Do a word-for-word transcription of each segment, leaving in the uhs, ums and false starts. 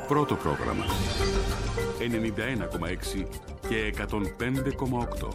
Πρώτο πρόγραμμα. ενενήντα ένα κόμμα έξι και εκατόν πέντε κόμμα οκτώ.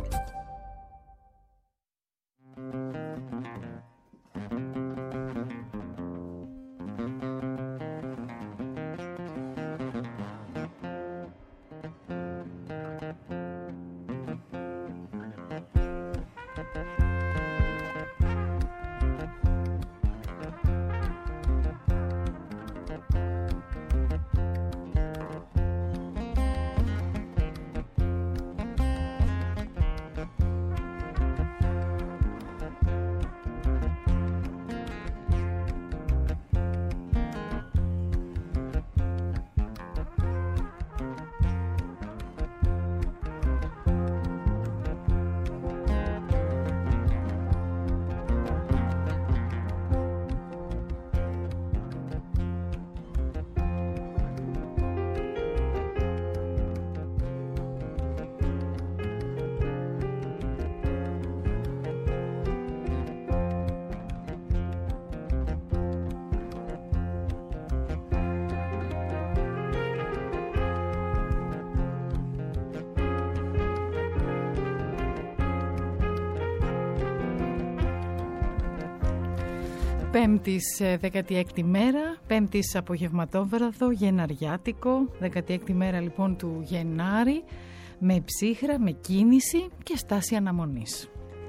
Πέμπτης δέκατη έκτη μέρα, πέμπτης απογευματόβραδο, γεναριάτικο, δέκατη έκτη μέρα λοιπόν του Γενάρη, με ψύχρα, με κίνηση και στάση αναμονής.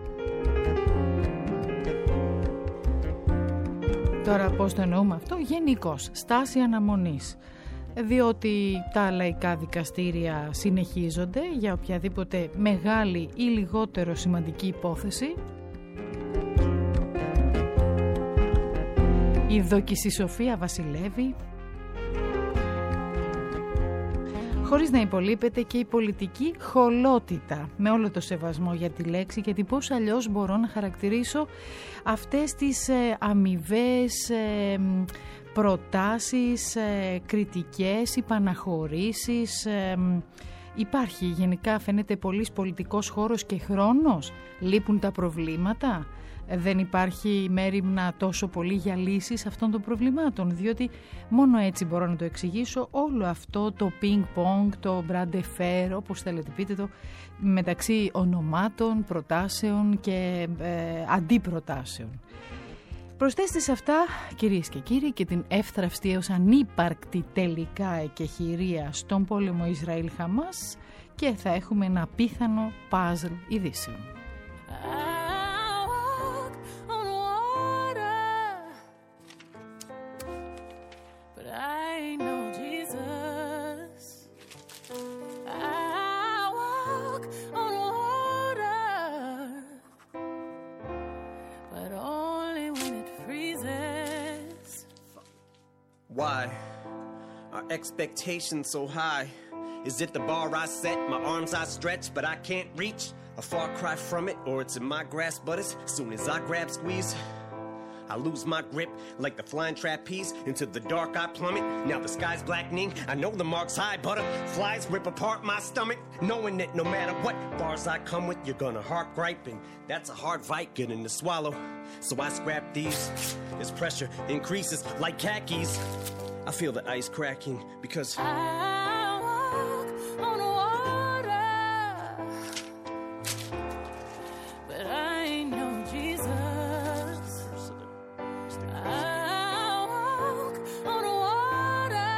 Τώρα πώς το εννοούμε αυτό? Γενικώς, στάση αναμονής. Διότι τα λαϊκά δικαστήρια συνεχίζονται για οποιαδήποτε μεγάλη ή λιγότερο σημαντική υπόθεση. Η δοκισισοφία βασιλεύει, χωρίς να υπολείπεται και η πολιτική χολότητα, με όλο το σεβασμό για τη λέξη, γιατί πώς αλλιώς μπορώ να χαρακτηρίσω αυτές τις ε, αμοιβές ε, προτάσεις, ε, κριτικές, υπαναχωρήσεις. Ε, υπάρχει γενικά, φαίνεται, πολύς πολιτικός χώρος και χρόνος, λείπουν τα προβλήματα. Δεν υπάρχει μέριμνα τόσο πολύ για λύσεις αυτών των προβλημάτων, διότι μόνο έτσι μπορώ να το εξηγήσω όλο αυτό το ping-pong, το bras de fer, όπως θέλετε πείτε το, μεταξύ ονομάτων, προτάσεων και ε, αντιπροτάσεων. Προσθέστε σε αυτά, κυρίες και κύριοι, και την εύθραυστη έως ανύπαρκτη τελικά εκεχηρία στον πόλεμο Ισραήλ-Χαμάς και θα έχουμε ένα απίθανο puzzle ειδήσεων. Why are expectations so high? Is it the bar I set, my arms I stretch, but I can't reach? A far cry from it, or it's in my grasp, but as soon as I grab squeeze, I lose my grip like the flying trapeze. Into the dark I plummet, now the sky's blackening. I know the mark's high, butterflies rip apart my stomach. Knowing that no matter what bars I come with, you're gonna heart gripe, and that's a hard fight getting to swallow. So I scrap these, as pressure increases like khakis. I feel the ice cracking because I walk on water, but I ain't no Jesus. I walk on water,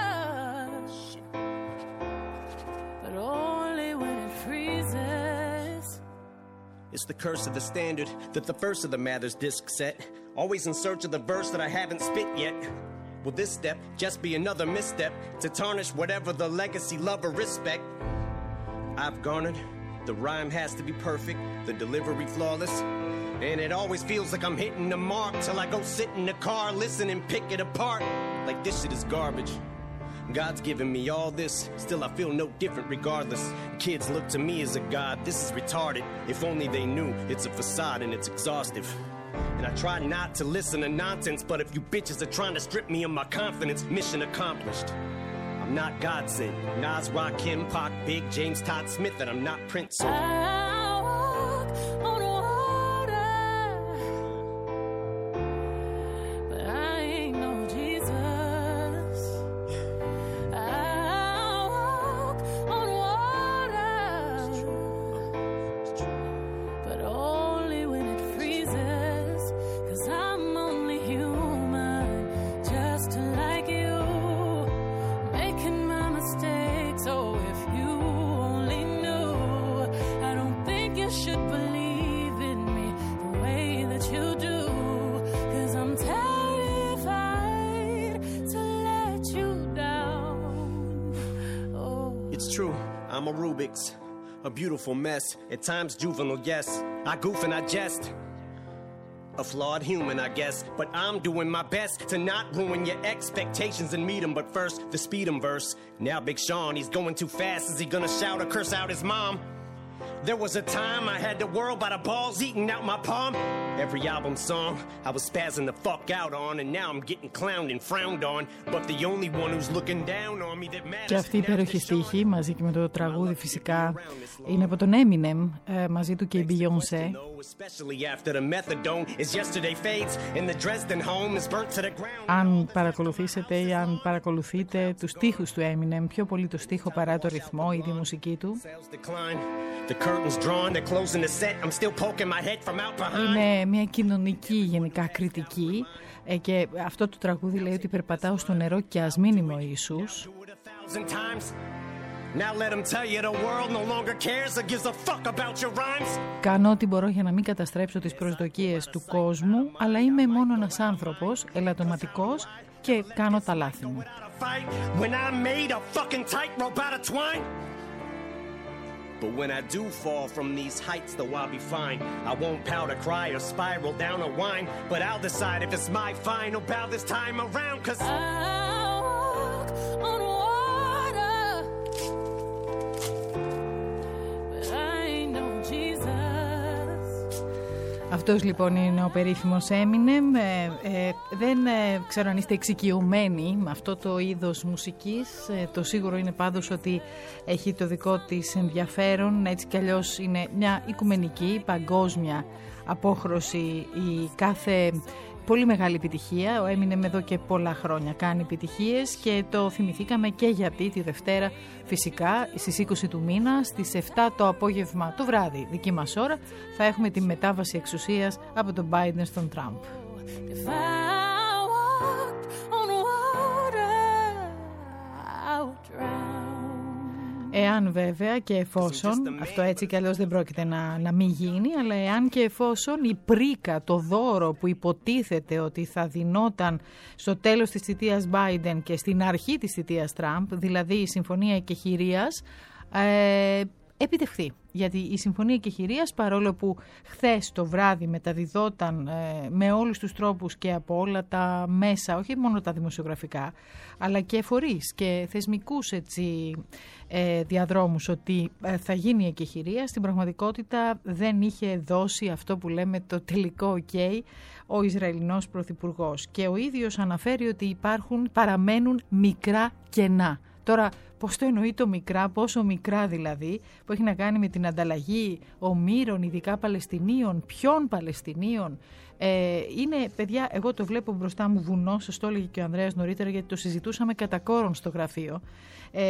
but only when it freezes. It's the curse of the standard that the first of the Mathers disc set. Always in search of the verse that I haven't spit yet. Will this step just be another misstep to tarnish whatever the legacy, love, or respect I've garnered? The rhyme has to be perfect, the delivery flawless, and it always feels like I'm hitting the mark till I go sit in the car, listen and pick it apart like this shit is garbage. God's given me all this, still I feel no different regardless. Kids look to me as a god, this is retarded. If only they knew it's a facade and it's exhaustive. And I try not to listen to nonsense, but if you bitches are trying to strip me of my confidence, mission accomplished. I'm not God sent, Nas, Rakim, Pac, Big, James, Todd Smith, and I'm not Prince. So I walk on water, but I ain't no Jesus. I should believe in me the way that you do, 'cause I'm terrified to let you down. Oh. It's true, I'm a Rubik's, a beautiful mess. At times juvenile, yes. I goof and I jest. A flawed human, I guess, but I'm doing my best to not ruin your expectations and meet him. But first, the speed 'em verse. Now Big Sean, he's going too fast. Is he gonna shout or curse out his mom? There was a time I had the world by the balls eating out my palm. Every album song I was spazzing the fuck out on, and now I'm getting clowned and frowned on. But the only one who's looking down on me that matters. Και αυτή η υπέροχη στίχη μαζί και με το τραγούδι φυσικά είναι από τον Eminem, ε, μαζί του και η Beyoncé. Αν παρακολουθήσετε ή αν παρακολουθείτε τους στίχους του Eminem, πιο πολύ το στίχο παρά το ρυθμό ή τη μουσική του, είναι μια κοινωνική γενικά κριτική, ε, και αυτό το τραγούδι λέει ότι περπατάω στο νερό και ας μην είμαι ο Ιησούς. Κάνω ό,τι μπορώ για να μην καταστρέψω τις προσδοκίες του κόσμου, αλλά είμαι μόνο ένας άνθρωπος, ελαττωματικός, και κάνω τα λάθη μου. But when I do fall from these heights, though I'll be fine. I won't pout or cry or spiral down or whine, but I'll decide if it's my final bow this time around, 'cause I walk on water, but I know Jesus. Αυτός λοιπόν είναι ο περίφημος Eminem. Ε, ε, δεν ε, ξέρω αν είστε εξοικειωμένοι με αυτό το είδος μουσικής. Ε, το σίγουρο είναι πάντως ότι έχει το δικό της ενδιαφέρον. Έτσι κι αλλιώς είναι μια οικουμενική, παγκόσμια απόχρωση η κάθε πολύ μεγάλη επιτυχία. Ο Eminem εδώ και πολλά χρόνια κάνει επιτυχίες και το θυμηθήκαμε και γιατί τη Δευτέρα φυσικά στις είκοσι του μήνα στις επτά το απόγευμα το βράδυ δική μας ώρα θα έχουμε τη μετάβαση εξουσίας από τον Biden στον Τραμπ. Εάν βέβαια και εφόσον, αυτό έτσι κι αλλιώς δεν πρόκειται να, να μην γίνει, αλλά εάν και εφόσον η πρίκα, το δώρο που υποτίθεται ότι θα δινόταν στο τέλος της θητείας Biden και στην αρχή της θητείας Τραμπ, δηλαδή η Συμφωνία Εκεχηρίας, ε, επιτευχθεί. Γιατί η Συμφωνία Εκεχηρίας, παρόλο που χθες το βράδυ μεταδιδόταν ε, με όλους τους τρόπους και από όλα τα μέσα, όχι μόνο τα δημοσιογραφικά, αλλά και φορείς και θεσμικούς έτσι, ε, διαδρόμους ότι ε, θα γίνει η εκεχηρία, στην πραγματικότητα δεν είχε δώσει αυτό που λέμε το τελικό ok ο Ισραηλινός Πρωθυπουργός. Και ο ίδιος αναφέρει ότι υπάρχουν, παραμένουν μικρά κενά. Τώρα, πώς το εννοεί το μικρά, πόσο μικρά δηλαδή, που έχει να κάνει με την ανταλλαγή ομήρων, ειδικά Παλαιστινίων, ποιων Παλαιστινίων. Ε, είναι, παιδιά, εγώ το βλέπω μπροστά μου βουνό, σας το έλεγε και ο Ανδρέας νωρίτερα, γιατί το συζητούσαμε κατά κόρον στο γραφείο. Ε,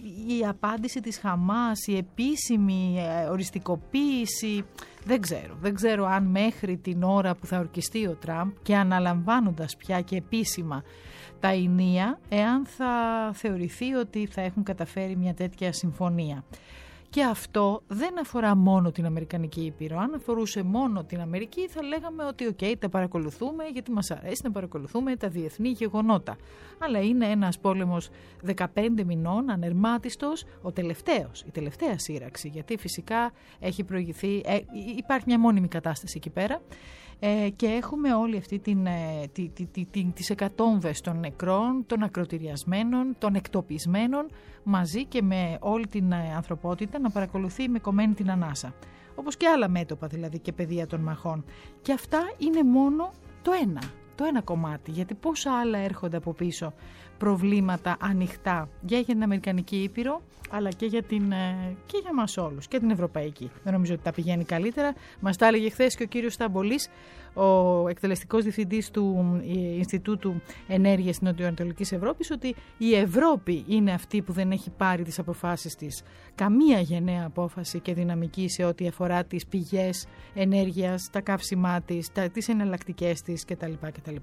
η απάντηση της Χαμάς, η επίσημη ε, οριστικοποίηση, δεν ξέρω. Δεν ξέρω αν μέχρι την ώρα που θα ορκιστεί ο Τραμπ και αναλαμβάνοντας πια και επίσημα τα ηνία, εάν θα θεωρηθεί ότι θα έχουν καταφέρει μια τέτοια συμφωνία. Και αυτό δεν αφορά μόνο την Αμερικανική Ήπειρο. Αν αφορούσε μόνο την Αμερική θα λέγαμε ότι οκ, okay, τα παρακολουθούμε γιατί μας αρέσει να παρακολουθούμε τα διεθνή γεγονότα. Αλλά είναι ένας πόλεμος δεκαπέντε μηνών, ανερμάτιστος, ο τελευταίος, η τελευταία σύραξη, γιατί φυσικά έχει προηγηθεί, ε, υπάρχει μια μόνιμη κατάσταση εκεί πέρα. Ε, και έχουμε όλη αυτή την, ε, τη, τη, τη, τη, τις εκατόμβες των νεκρών, των ακροτηριασμένων, των εκτοπισμένων, μαζί και με όλη την ε, ανθρωπότητα να παρακολουθεί με κομμένη την ανάσα. Όπως και άλλα μέτωπα δηλαδή και πεδία των μαχών. Και αυτά είναι μόνο το ένα, το ένα κομμάτι, γιατί πόσα άλλα έρχονται από πίσω προβλήματα ανοιχτά για την Αμερικανική Ήπειρο, αλλά και για, την, και για μας όλους και την Ευρωπαϊκή. Δεν νομίζω ότι τα πηγαίνει καλύτερα. Μας τα έλεγε χθες και ο κύριος Σταμπολής, ο εκτελεστικός διευθυντής του Ινστιτούτου Ενέργειας της Νοτιοανατολικής Ευρώπης, ότι η Ευρώπη είναι αυτή που δεν έχει πάρει τις αποφάσεις της, καμία γενναία απόφαση και δυναμική σε ό,τι αφορά τις πηγές ενέργειας, τα καύσιμά της, τα, τις εναλλακτικές της κτλ. κτλ.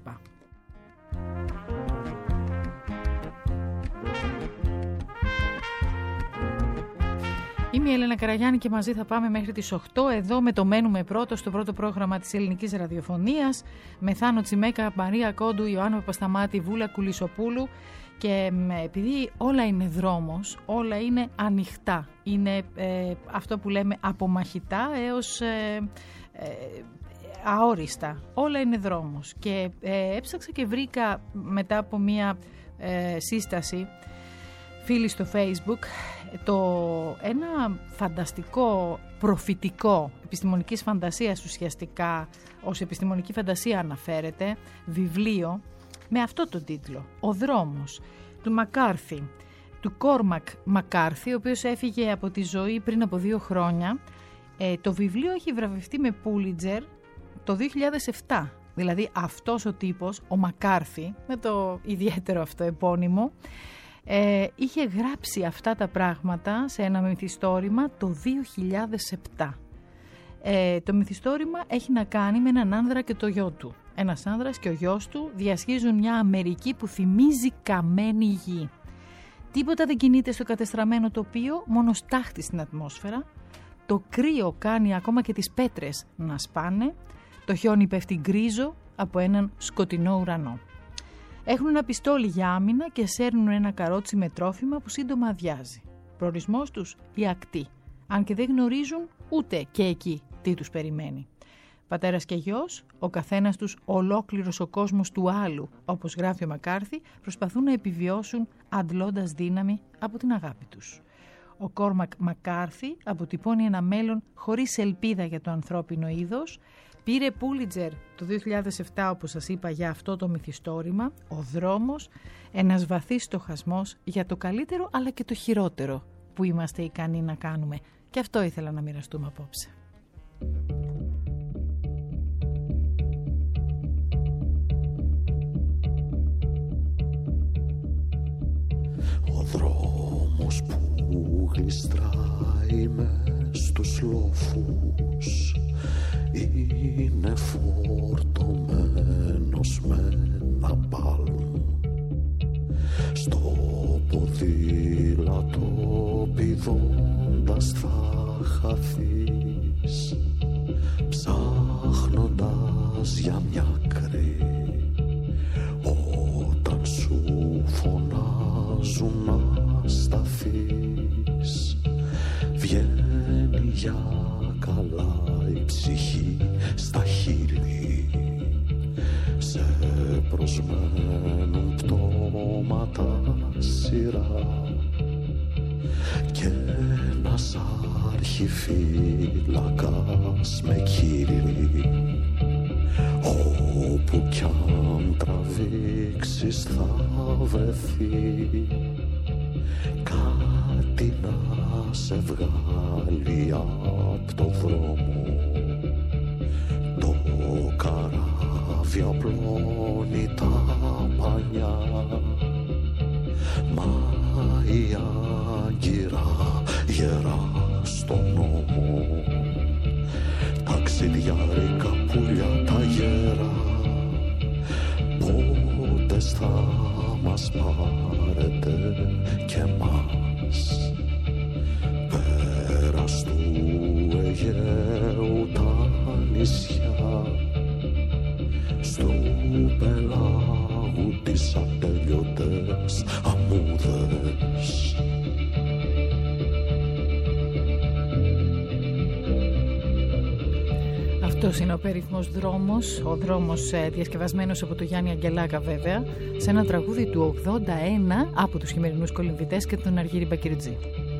Είμαι η Έλενα Καραγιάννη και μαζί θα πάμε μέχρι τις οκτώ εδώ με το Μένουμε Πρώτο στο πρώτο πρόγραμμα της ελληνικής ραδιοφωνίας με Θάνο Τσιμέκα, Μαρία Κόντου, Ιωάννου Παπασταμάτη, Βούλα Κουλισοπούλου και επειδή όλα είναι δρόμος, όλα είναι ανοιχτά, είναι ε, αυτό που λέμε από μαχητά έως ε, ε, αόριστα, όλα είναι δρόμος και ε, έψαξα και βρήκα μετά από μία ε, σύσταση φίλοι στο Facebook το ένα φανταστικό προφητικό επιστημονικής φαντασίας ουσιαστικά ως επιστημονική φαντασία αναφέρεται βιβλίο με αυτό το τίτλο «Ο δρόμος» του Μακάρθι, του Κόρμακ Μακάρθι, ο οποίος έφυγε από τη ζωή πριν από δύο χρόνια. Ε, το βιβλίο έχει βραβευτεί με Πούλιτζερ το δύο χιλιάδες επτά, δηλαδή αυτός ο τύπος, ο Μακάρθι, με το ιδιαίτερο αυτό επώνυμο, Ε, είχε γράψει αυτά τα πράγματα σε ένα μυθιστόρημα το δύο χιλιάδες επτά. Ε, το μυθιστόρημα έχει να κάνει με έναν άνδρα και το γιο του. Ένας άνδρας και ο γιος του διασχίζουν μια Αμερική που θυμίζει καμένη γη. Τίποτα δεν κινείται στο κατεστραμμένο τοπίο, μόνο στάχτη στην ατμόσφαιρα. Το κρύο κάνει ακόμα και τις πέτρες να σπάνε. Το χιόνι πέφτει γκρίζο από έναν σκοτεινό ουρανό. Έχουν ένα πιστόλι για άμυνα και σέρνουν ένα καρότσι με τρόφιμα που σύντομα αδειάζει. Προορισμός τους η ακτή, αν και δεν γνωρίζουν ούτε και εκεί τι τους περιμένει. Πατέρας και γιος, ο καθένας τους ολόκληρος ο κόσμος του άλλου, όπως γράφει ο Μακάρθι, προσπαθούν να επιβιώσουν αντλώντας δύναμη από την αγάπη τους. Ο Κόρμακ Μακάρθι αποτυπώνει ένα μέλλον χωρίς ελπίδα για το ανθρώπινο είδος. Πήρε Πούλιτζερ το δύο χιλιάδες επτά, όπως σας είπα, για αυτό το μυθιστόρημα, «Ο δρόμος», ένας βαθύς στοχασμός για το καλύτερο αλλά και το χειρότερο που είμαστε ικανοί να κάνουμε. Και αυτό ήθελα να μοιραστούμε απόψε. Ο δρόμος που γλιστράει μες στους λόφους είναι φορτωμένος με ναπάλμ. Στο ποδήλατο πηδώντας θα χαθείς, ψάχνοντας για μια άκρη όταν σου φωνάζουν να σταθείς. Βγαίνει για καλά η ψυχή στα χείλη, σε προσμένουν πτώματα σειρά και ένας αρχιφύλακας με κύλι, όπου κι αν τραβήξεις θα βρεθεί κάτι να σε βγάλει απ' το δρόμο. Το καράβι απλώνει τα πανιά, μα η άγκυρα γερά στον νόμο. Ταξιδιάρικα πουλιά τα γέρα, πότε θα μας πάρετε και μας. Πέρας του Αιγαίου τα νησιά, στου πελάγου τις ατέλειωτες αμμούδες. Αυτός είναι ο περίφημος δρόμος, ο δρόμος ε, διασκευασμένος από τον Γιάννη Αγγελάκα βέβαια, σε ένα τραγούδι του ογδόντα ένα από τους Χειμερινούς Κολυμβητές και τον Αργύρη Μπακυριτζή.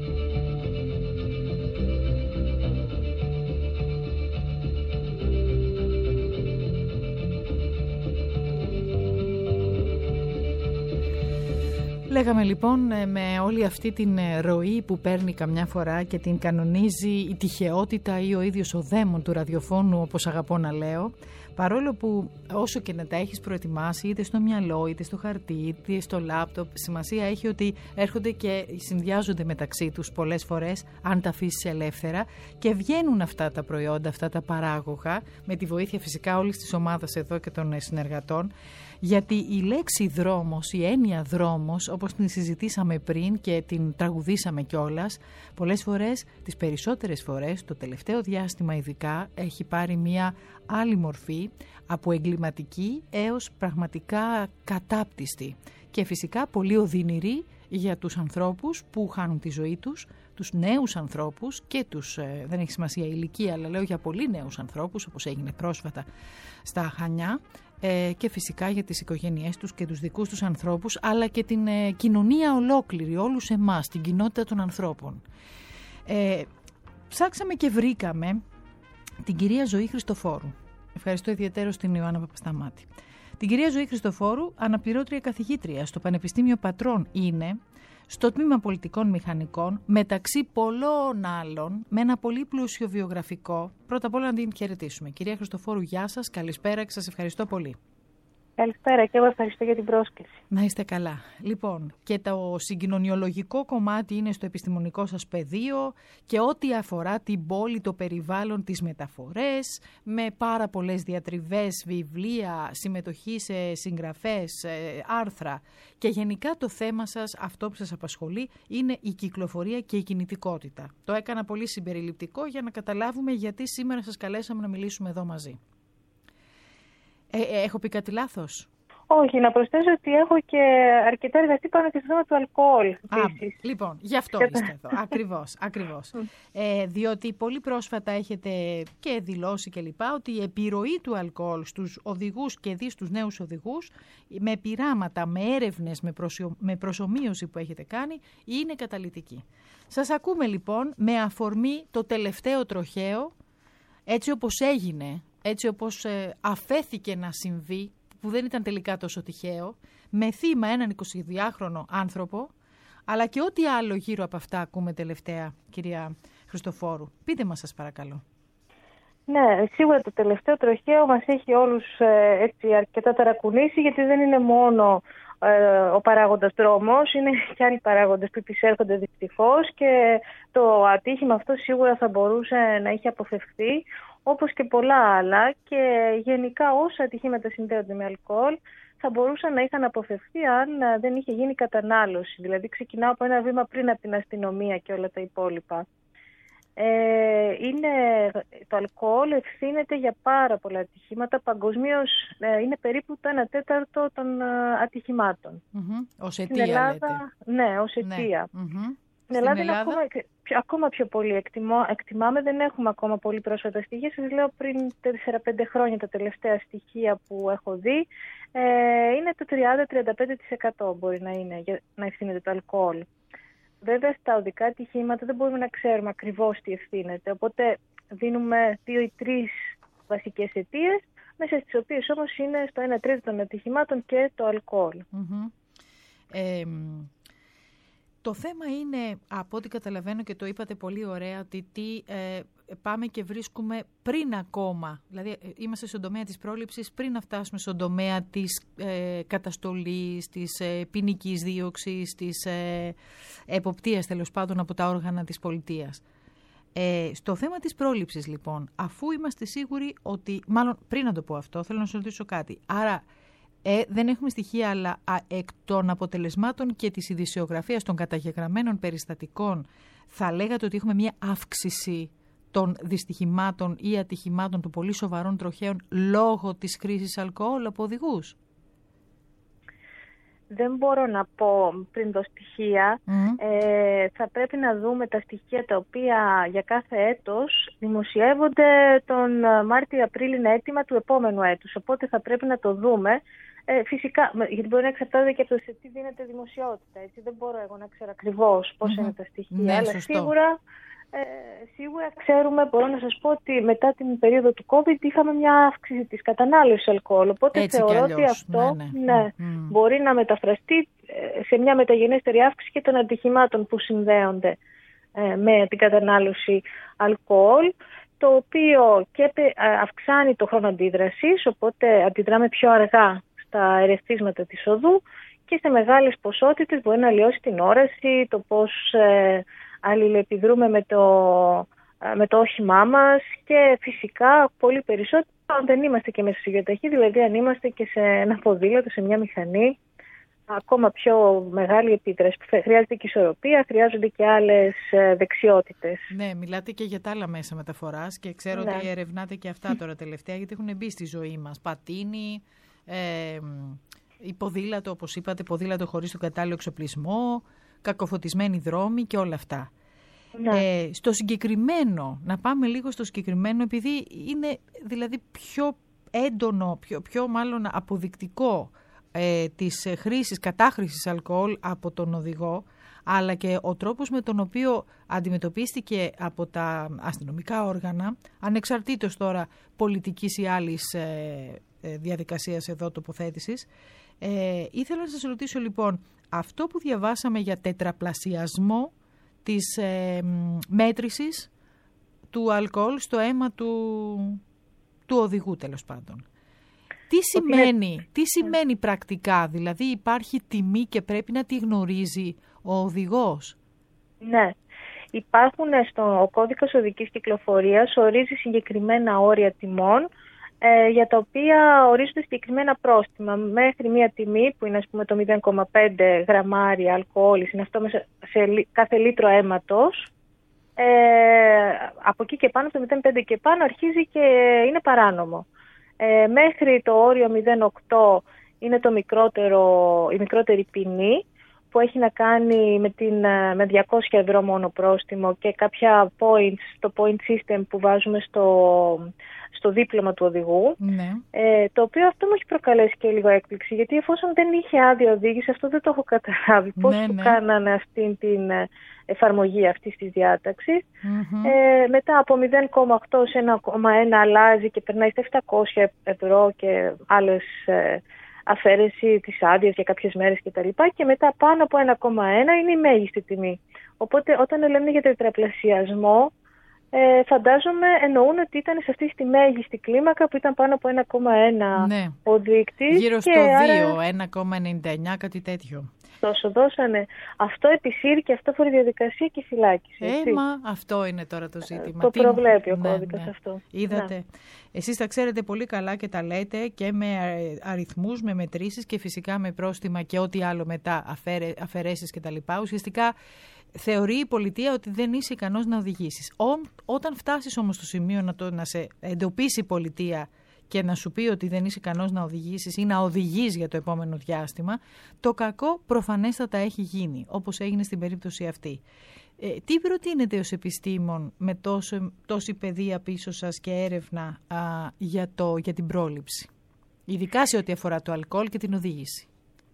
Λέγαμε λοιπόν με όλη αυτή την ροή που παίρνει καμιά φορά και την κανονίζει η τυχεότητα ή ο ίδιος ο δαίμον του ραδιοφώνου, όπως αγαπώ να λέω, παρόλο που όσο και να τα έχεις προετοιμάσει είτε στο μυαλό είτε στο χαρτί είτε στο λάπτοπ, σημασία έχει ότι έρχονται και συνδυάζονται μεταξύ τους πολλές φορές αν τα αφήσεις ελεύθερα και βγαίνουν αυτά τα προϊόντα, αυτά τα παράγωγα, με τη βοήθεια φυσικά όλης της ομάδας εδώ και των συνεργατών, Γιατί η λέξη δρόμος, η έννοια δρόμος, όπως την συζητήσαμε πριν και την τραγουδήσαμε κιόλας, πολλές φορές, τις περισσότερες φορές, το τελευταίο διάστημα ειδικά, έχει πάρει μια άλλη μορφή, από εγκληματική έως πραγματικά κατάπτυστη. Και φυσικά πολύ οδυνηρή για τους ανθρώπους που χάνουν τη ζωή τους, τους νέους ανθρώπους και τους, ε, δεν έχει σημασία η ηλικία, αλλά λέω για πολύ νέους ανθρώπους, όπως έγινε πρόσφατα στα Χανιά, ε, και φυσικά για τις οικογένειές τους και τους δικούς τους ανθρώπους, αλλά και την ε, κοινωνία ολόκληρη, όλους εμάς, την κοινότητα των ανθρώπων. Ε, ψάξαμε και βρήκαμε την κυρία Ζωή Χριστοφόρου. Ευχαριστώ ιδιαίτερα στην Ιωάννα Παπασταμάτη. Την κυρία Ζωή Χριστοφόρου, αναπληρώτρια καθηγήτρια στο Πανεπιστήμιο Πατρών είναι, στο Τμήμα Πολιτικών Μηχανικών, μεταξύ πολλών άλλων, με ένα πολύ πλούσιο βιογραφικό. Πρώτα απ' όλα να την χαιρετήσουμε. Κυρία Χριστοφόρου, γεια σας, καλησπέρα και σας ευχαριστώ πολύ. Καλησπέρα και εγώ ευχαριστώ για την πρόσκληση. Να είστε καλά. Λοιπόν, και το συγκοινωνιολογικό κομμάτι είναι στο επιστημονικό σας πεδίο και ό,τι αφορά την πόλη, το περιβάλλον, τις μεταφορές, με πάρα πολλές διατριβές, βιβλία, συμμετοχή σε συγγραφές, άρθρα. Και γενικά το θέμα σας, αυτό που σας απασχολεί, είναι η κυκλοφορία και η κινητικότητα. Το έκανα πολύ συμπεριληπτικό για να καταλάβουμε γιατί σήμερα σας καλέσαμε να μιλήσουμε εδώ μαζί. Ε, έχω πει κάτι λάθος? Όχι, να προσθέσω ότι έχω και αρκετά εργαστεί πάνω και στο θέμα του αλκοόλ. Α, λοιπόν, γι' αυτό είστε εδώ. Ακριβώς, ακριβώς. ε, διότι πολύ πρόσφατα έχετε και δηλώσει και λοιπά ότι η επιρροή του αλκοόλ στους οδηγούς και δι στους νέους οδηγούς, με πειράματα, με έρευνες, με, προσιο... με προσομοίωση που έχετε κάνει, είναι καταλυτική. Σας ακούμε λοιπόν με αφορμή το τελευταίο τροχαίο, έτσι όπως έγινε, έτσι όπως ε, αφέθηκε να συμβεί, που δεν ήταν τελικά τόσο τυχαίο, με θύμα έναν εικοσιδυάχρονο άνθρωπο, αλλά και ό,τι άλλο γύρω από αυτά ακούμε τελευταία, κυρία Χριστοφόρου. Πείτε μας, σας παρακαλώ. Ναι, σίγουρα το τελευταίο τροχαίο μας έχει όλους ε, έτσι, αρκετά ταρακουνήσει, γιατί δεν είναι μόνο ε, ο παράγοντας δρόμος, είναι και άλλοι παράγοντες που επισέρχονται δυστυχώς και το ατύχημα αυτό σίγουρα θα μπορούσε να είχε αποφευχθεί, όπως και πολλά άλλα, και γενικά όσα ατυχήματα συνδέονται με αλκοόλ θα μπορούσαν να είχαν αποφευθεί αν δεν είχε γίνει κατανάλωση. Δηλαδή ξεκινάω από ένα βήμα πριν από την αστυνομία και όλα τα υπόλοιπα. Ε, είναι, το αλκοόλ ευθύνεται για πάρα πολλά ατυχήματα. Παγκοσμίως ε, είναι περίπου το ένα τέταρτο των ε, ατυχημάτων. Mm-hmm. Ως αιτία, Ελλάδα, λέτε. Ναι, ως αιτία. Ναι. Mm-hmm. Στην Ελλάδα, Ελλάδα... Ακόμα, πιο, ακόμα πιο πολύ εκτιμώ, εκτιμάμε, δεν έχουμε ακόμα πολύ πρόσφατα στοιχεία. Σας λέω πριν τέσσερα πέντε χρόνια τα τελευταία στοιχεία που έχω δει, ε, είναι το τριάντα με τριάντα πέντε τοις εκατό μπορεί να είναι, για να ευθύνεται το αλκοόλ. Βέβαια στα οδικά ατυχήματα δεν μπορούμε να ξέρουμε ακριβώς τι ευθύνεται, οπότε δίνουμε δύο ή τρεις βασικές αιτίες, μέσα στις οποίες όμως είναι στο ένα τρίτο των ατυχημάτων και το αλκοόλ. Mm-hmm. Ε, Το θέμα είναι, από ό,τι καταλαβαίνω και το είπατε πολύ ωραία, ότι τι ε, πάμε και βρίσκουμε πριν ακόμα, δηλαδή είμαστε στον τομέα της πρόληψης πριν να φτάσουμε στον τομέα της ε, καταστολής, της ε, ποινικής δίωξης, της ε, εποπτείας τέλος πάντων από τα όργανα της πολιτείας. Ε, στο θέμα της πρόληψης λοιπόν, αφού είμαστε σίγουροι ότι, μάλλον πριν να το πω αυτό, θέλω να σας ρωτήσω κάτι, άρα Ε, δεν έχουμε στοιχεία, αλλά α, εκ των αποτελεσμάτων και της ειδησιογραφίας των καταγεγραμμένων περιστατικών θα λέγατε ότι έχουμε μια αύξηση των δυστυχημάτων ή ατυχημάτων των πολύ σοβαρών τροχαίων λόγω της χρήσης αλκοόλ από οδηγούς? Δεν μπορώ να πω πριν το στοιχεία. Mm. Ε, θα πρέπει να δούμε τα στοιχεία τα οποία για κάθε έτος δημοσιεύονται τον Μάρτιο-Απρίλιο, είναι έτοιμα του επόμενου έτους. Οπότε θα πρέπει να το δούμε. Ε, φυσικά, γιατί μπορεί να εξαρτάται και από το σε τι δίνεται δημοσιότητα. Έτσι. Δεν μπορώ εγώ να ξέρω ακριβώς πώς mm-hmm. είναι τα στοιχεία. Ναι, αλλά σωστό. σίγουρα, ε, σίγουρα ξέρουμε, μπορώ να σας πω ότι μετά την περίοδο του COVID είχαμε μια αύξηση της κατανάλωσης αλκοόλ. Οπότε έτσι θεωρώ αλλιώς, ότι αυτό ναι, ναι. Ναι, mm. μπορεί να μεταφραστεί σε μια μεταγενέστερη αύξηση και των ατυχημάτων που συνδέονται ε, με την κατανάλωση αλκοόλ, το οποίο και αυξάνει το χρόνο αντίδρασης, οπότε αντιδράμε πιο αργά στα ερεθίσματα της οδού και σε μεγάλες ποσότητες μπορεί να αλλοιώσει την όραση, το πώς ε, αλληλεπιδρούμε με το με το όχημά μας και φυσικά πολύ περισσότερο αν δεν είμαστε και μέσα στη γεωταχή, δηλαδή αν είμαστε και σε ένα ποδήλατο, σε μια μηχανή, ακόμα πιο μεγάλη επίδραση. Χρειάζεται και ισορροπία, χρειάζονται και άλλες δεξιότητες. Ναι, μιλάτε και για τα άλλα μέσα μεταφοράς και ξέρω ναι. ότι ερευνάτε και αυτά τώρα τελευταία, γιατί έχουν μπει στη ζωή μας. Πατίνι, ε, η ποδήλατο, όπως είπατε, ποδήλατο χωρίς τον κατάλληλο εξοπλισμό, κακοφωτισμένοι δρόμοι και όλα αυτά. Ναι. Ε, στο συγκεκριμένο, να πάμε λίγο στο συγκεκριμένο, επειδή είναι δηλαδή πιο έντονο, πιο, πιο μάλλον αποδεικτικό ε, της χρήσης, κατάχρησης αλκοόλ από τον οδηγό, αλλά και ο τρόπος με τον οποίο αντιμετωπίστηκε από τα αστυνομικά όργανα, ανεξαρτήτως τώρα πολιτικής ή άλλης ε, ε, διαδικασίας εδώ τοποθέτησης. Ε, ήθελα να σας ρωτήσω λοιπόν, αυτό που διαβάσαμε για τετραπλασιασμό της ε, μέτρησης του αλκοόλ στο αίμα του, του οδηγού, τέλος πάντων. Τι σημαίνει, είναι... τι σημαίνει πρακτικά, δηλαδή υπάρχει τιμή και πρέπει να τη γνωρίζει ο οδηγός? Ναι. Υπάρχουν στο ο κώδικας οδικής κυκλοφορίας, ορίζει συγκεκριμένα όρια τιμών, ε, για τα οποία ορίζονται συγκεκριμένα πρόστιμα. Μέχρι μία τιμή που είναι ας πούμε το μηδέν κόμμα πέντε γραμμάρια αλκοόλης, είναι αυτό μέσα σε κάθε λίτρο αίματος. Ε, από εκεί και πάνω, από το μηδέν κόμμα πέντε και πάνω αρχίζει και είναι παράνομο. Ε, μέχρι το όριο μηδέν κόμμα οκτώ είναι το μικρότερο, η μικρότερη ποινή, που έχει να κάνει με, την, με διακόσια ευρώ μόνο πρόστιμο και κάποια points, το point system που βάζουμε στο, στο δίπλωμα του οδηγού. Ναι. Ε, το οποίο αυτό μου έχει προκαλέσει και λίγο έκπληξη, γιατί εφόσον δεν είχε άδεια οδήγηση, αυτό δεν το έχω καταλάβει. Πώς ναι, του ναι. κάνανε αυτή την εφαρμογή αυτής της διάταξης. Mm-hmm. Ε, μετά από μηδέν κόμμα οκτώ σε ένα κόμμα ένα αλλάζει και περνάει στα επτακόσια ευρώ και άλλες ε, αφαίρεση της άδειας για κάποιες μέρες κτλ. Και, και μετά πάνω από ένα κόμμα ένα είναι η μέγιστη τιμή. Οπότε όταν λένε για τετραπλασιασμό, ε, φαντάζομαι εννοούν ότι ήταν σε αυτή τη μέγιστη κλίμακα που ήταν πάνω από ένα κόμμα ένα ναι. ο δείκτης. Γύρω στο δύο, ένα κόμμα ενενήντα εννιά, κάτι τέτοιο. Τόσο δώσανε. Αυτό επισύρει και αυτόφορη διαδικασία και φυλάκιση. Ε, μα αυτό είναι τώρα το ζήτημα. Το Τι... προβλέπει ο ναι, κώδικας ναι. αυτό. Είδατε. Ναι. Εσείς τα ξέρετε πολύ καλά και τα λέτε και με αριθμούς, με μετρήσεις και φυσικά με πρόστιμα και ό,τι άλλο μετά, αφαιρε... αφαιρέσεις κτλ. Ουσιαστικά θεωρεί η πολιτεία ότι δεν είσαι ικανός να οδηγήσεις. Ό, όταν φτάσεις όμως στο σημείο να, το, να σε εντοπίσει η πολιτεία και να σου πει ότι δεν είσαι ικανός να οδηγήσεις ή να οδηγείς για το επόμενο διάστημα, το κακό προφανέστατα έχει γίνει, όπως έγινε στην περίπτωση αυτή. Ε, τι προτείνετε ως επιστήμον με τόσο, τόση παιδεία πίσω σας και έρευνα α, για, το, για την πρόληψη, ειδικά σε ό,τι αφορά το αλκοόλ και την οδήγηση?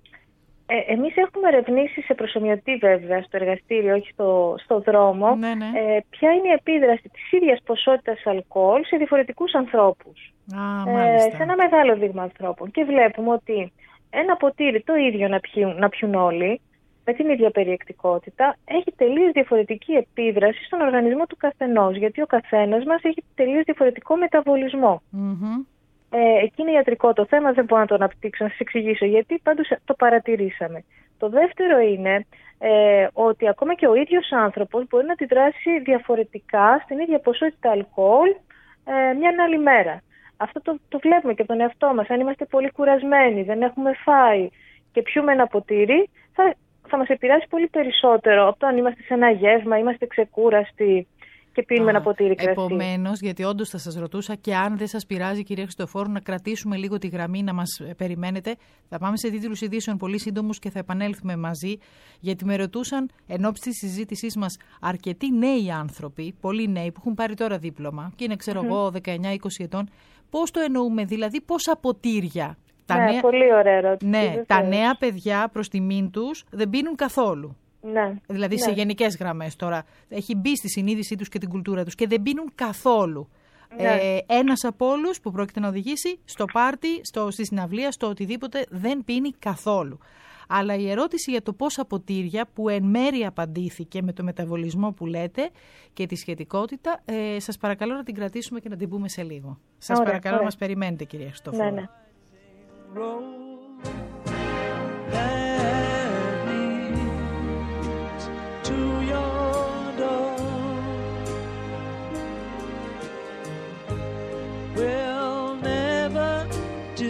Ε, εμείς έχουμε ερευνήσει σε προσομοιωτή βέβαια στο εργαστήριο, όχι στο, στο δρόμο, ναι, ναι. Ε, ποια είναι η επίδραση της ίδιας ποσότητας αλκοόλ σε διαφορετικούς ανθρώπους. Α, ε, σε ένα μεγάλο δείγμα ανθρώπων. Και βλέπουμε ότι ένα ποτήρι το ίδιο να πιούν, να πιούν όλοι, με την ίδια περιεκτικότητα, έχει τελείως διαφορετική επίδραση στον οργανισμό του καθενός, γιατί ο καθένας μας έχει τελείως διαφορετικό μεταβολισμό. Mm-hmm. Ε, εκεί είναι ιατρικό το θέμα, δεν μπορώ να το αναπτύξω, να σας εξηγήσω γιατί, πάντως το παρατηρήσαμε. Το δεύτερο είναι ε, ότι ακόμα και ο ίδιος άνθρωπος μπορεί να αντιδράσει διαφορετικά στην ίδια ποσότητα αλκοόλ ε, μια άλλη μέρα. Αυτό το, το βλέπουμε και από τον εαυτό μας. Αν είμαστε πολύ κουρασμένοι, δεν έχουμε φάει και πιούμε ένα ποτήρι, θα, θα μας επηρεάσει πολύ περισσότερο από το αν είμαστε σε ένα γεύμα, είμαστε ξεκούραστοι και πίνουμε ένα ποτήρι κρασί. Επομένως, γιατί όντως θα σας ρωτούσα και αν δεν σας πειράζει, κυρία Χριστοφόρου, να κρατήσουμε λίγο τη γραμμή, να μας περιμένετε. Θα πάμε σε τίτλους ειδήσεων πολύ σύντομους και θα επανέλθουμε μαζί, γιατί με ρωτούσαν εν ώψη της συζήτησής μας αρκετοί νέοι άνθρωποι, πολλοί νέοι που έχουν πάρει τώρα δίπλωμα και είναι, ξέρω εγώ, mm-hmm. δεκαεννιά είκοσι ετών. Πώς το εννοούμε, δηλαδή πόσα ποτήρια? Τα ναι, νέα... πολύ ωραία ερώτηση. Ναι, τα νέα παιδιά προς τιμήν τους δεν πίνουν καθόλου. Ναι, δηλαδή ναι. σε γενικές γραμμές τώρα. Έχει μπει στη συνείδησή τους και την κουλτούρα τους και δεν πίνουν καθόλου. Ναι. Ε, ένας από όλους που πρόκειται να οδηγήσει στο πάρτι, στο, στη συναυλία, στο οτιδήποτε, δεν πίνει καθόλου. Αλλά η ερώτηση για το πόσα ποτήρια, που εν μέρει απαντήθηκε με το μεταβολισμό που λέτε και τη σχετικότητα, ε, σας παρακαλώ να την κρατήσουμε και να την πούμε σε λίγο. Σας ωραία, παρακαλώ ωραία. να μας περιμένετε, κυρία Χριστοφόρου. Ναι, ναι.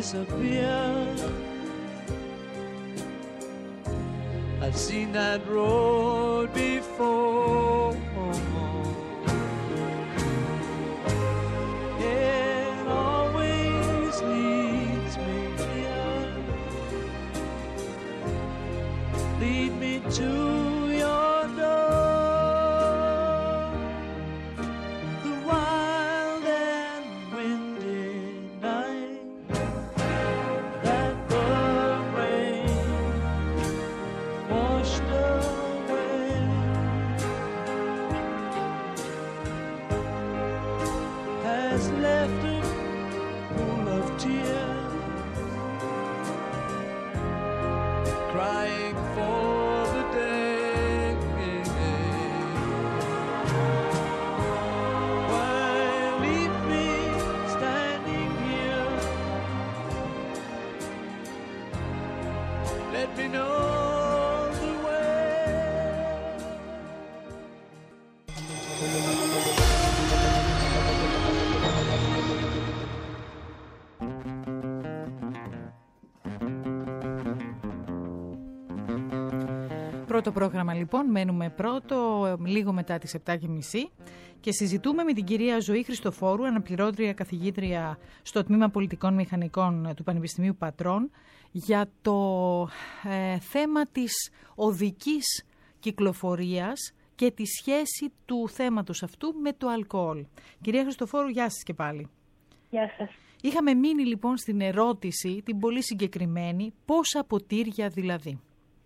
disappear. I've seen that road before. It always leads me here. Lead me to your door. The wild and windy night that the rain washed away has left a pool of tears, crying for the day why leave me standing here? Let me know the way. Πρώτο πρόγραμμα λοιπόν, μένουμε πρώτο λίγο μετά τις επτά και μισή και συζητούμε με την κυρία Ζωή Χριστοφόρου, αναπληρώτρια καθηγήτρια στο Τμήμα Πολιτικών Μηχανικών του Πανεπιστημίου Πατρών, για το ε, θέμα της οδικής κυκλοφορίας και τη σχέση του θέματος αυτού με το αλκοόλ. Κυρία Χριστοφόρου, γεια σας και πάλι. Γεια σας. Είχαμε μείνει λοιπόν στην ερώτηση, την πολύ συγκεκριμένη, πόσα ποτήρια δηλαδή?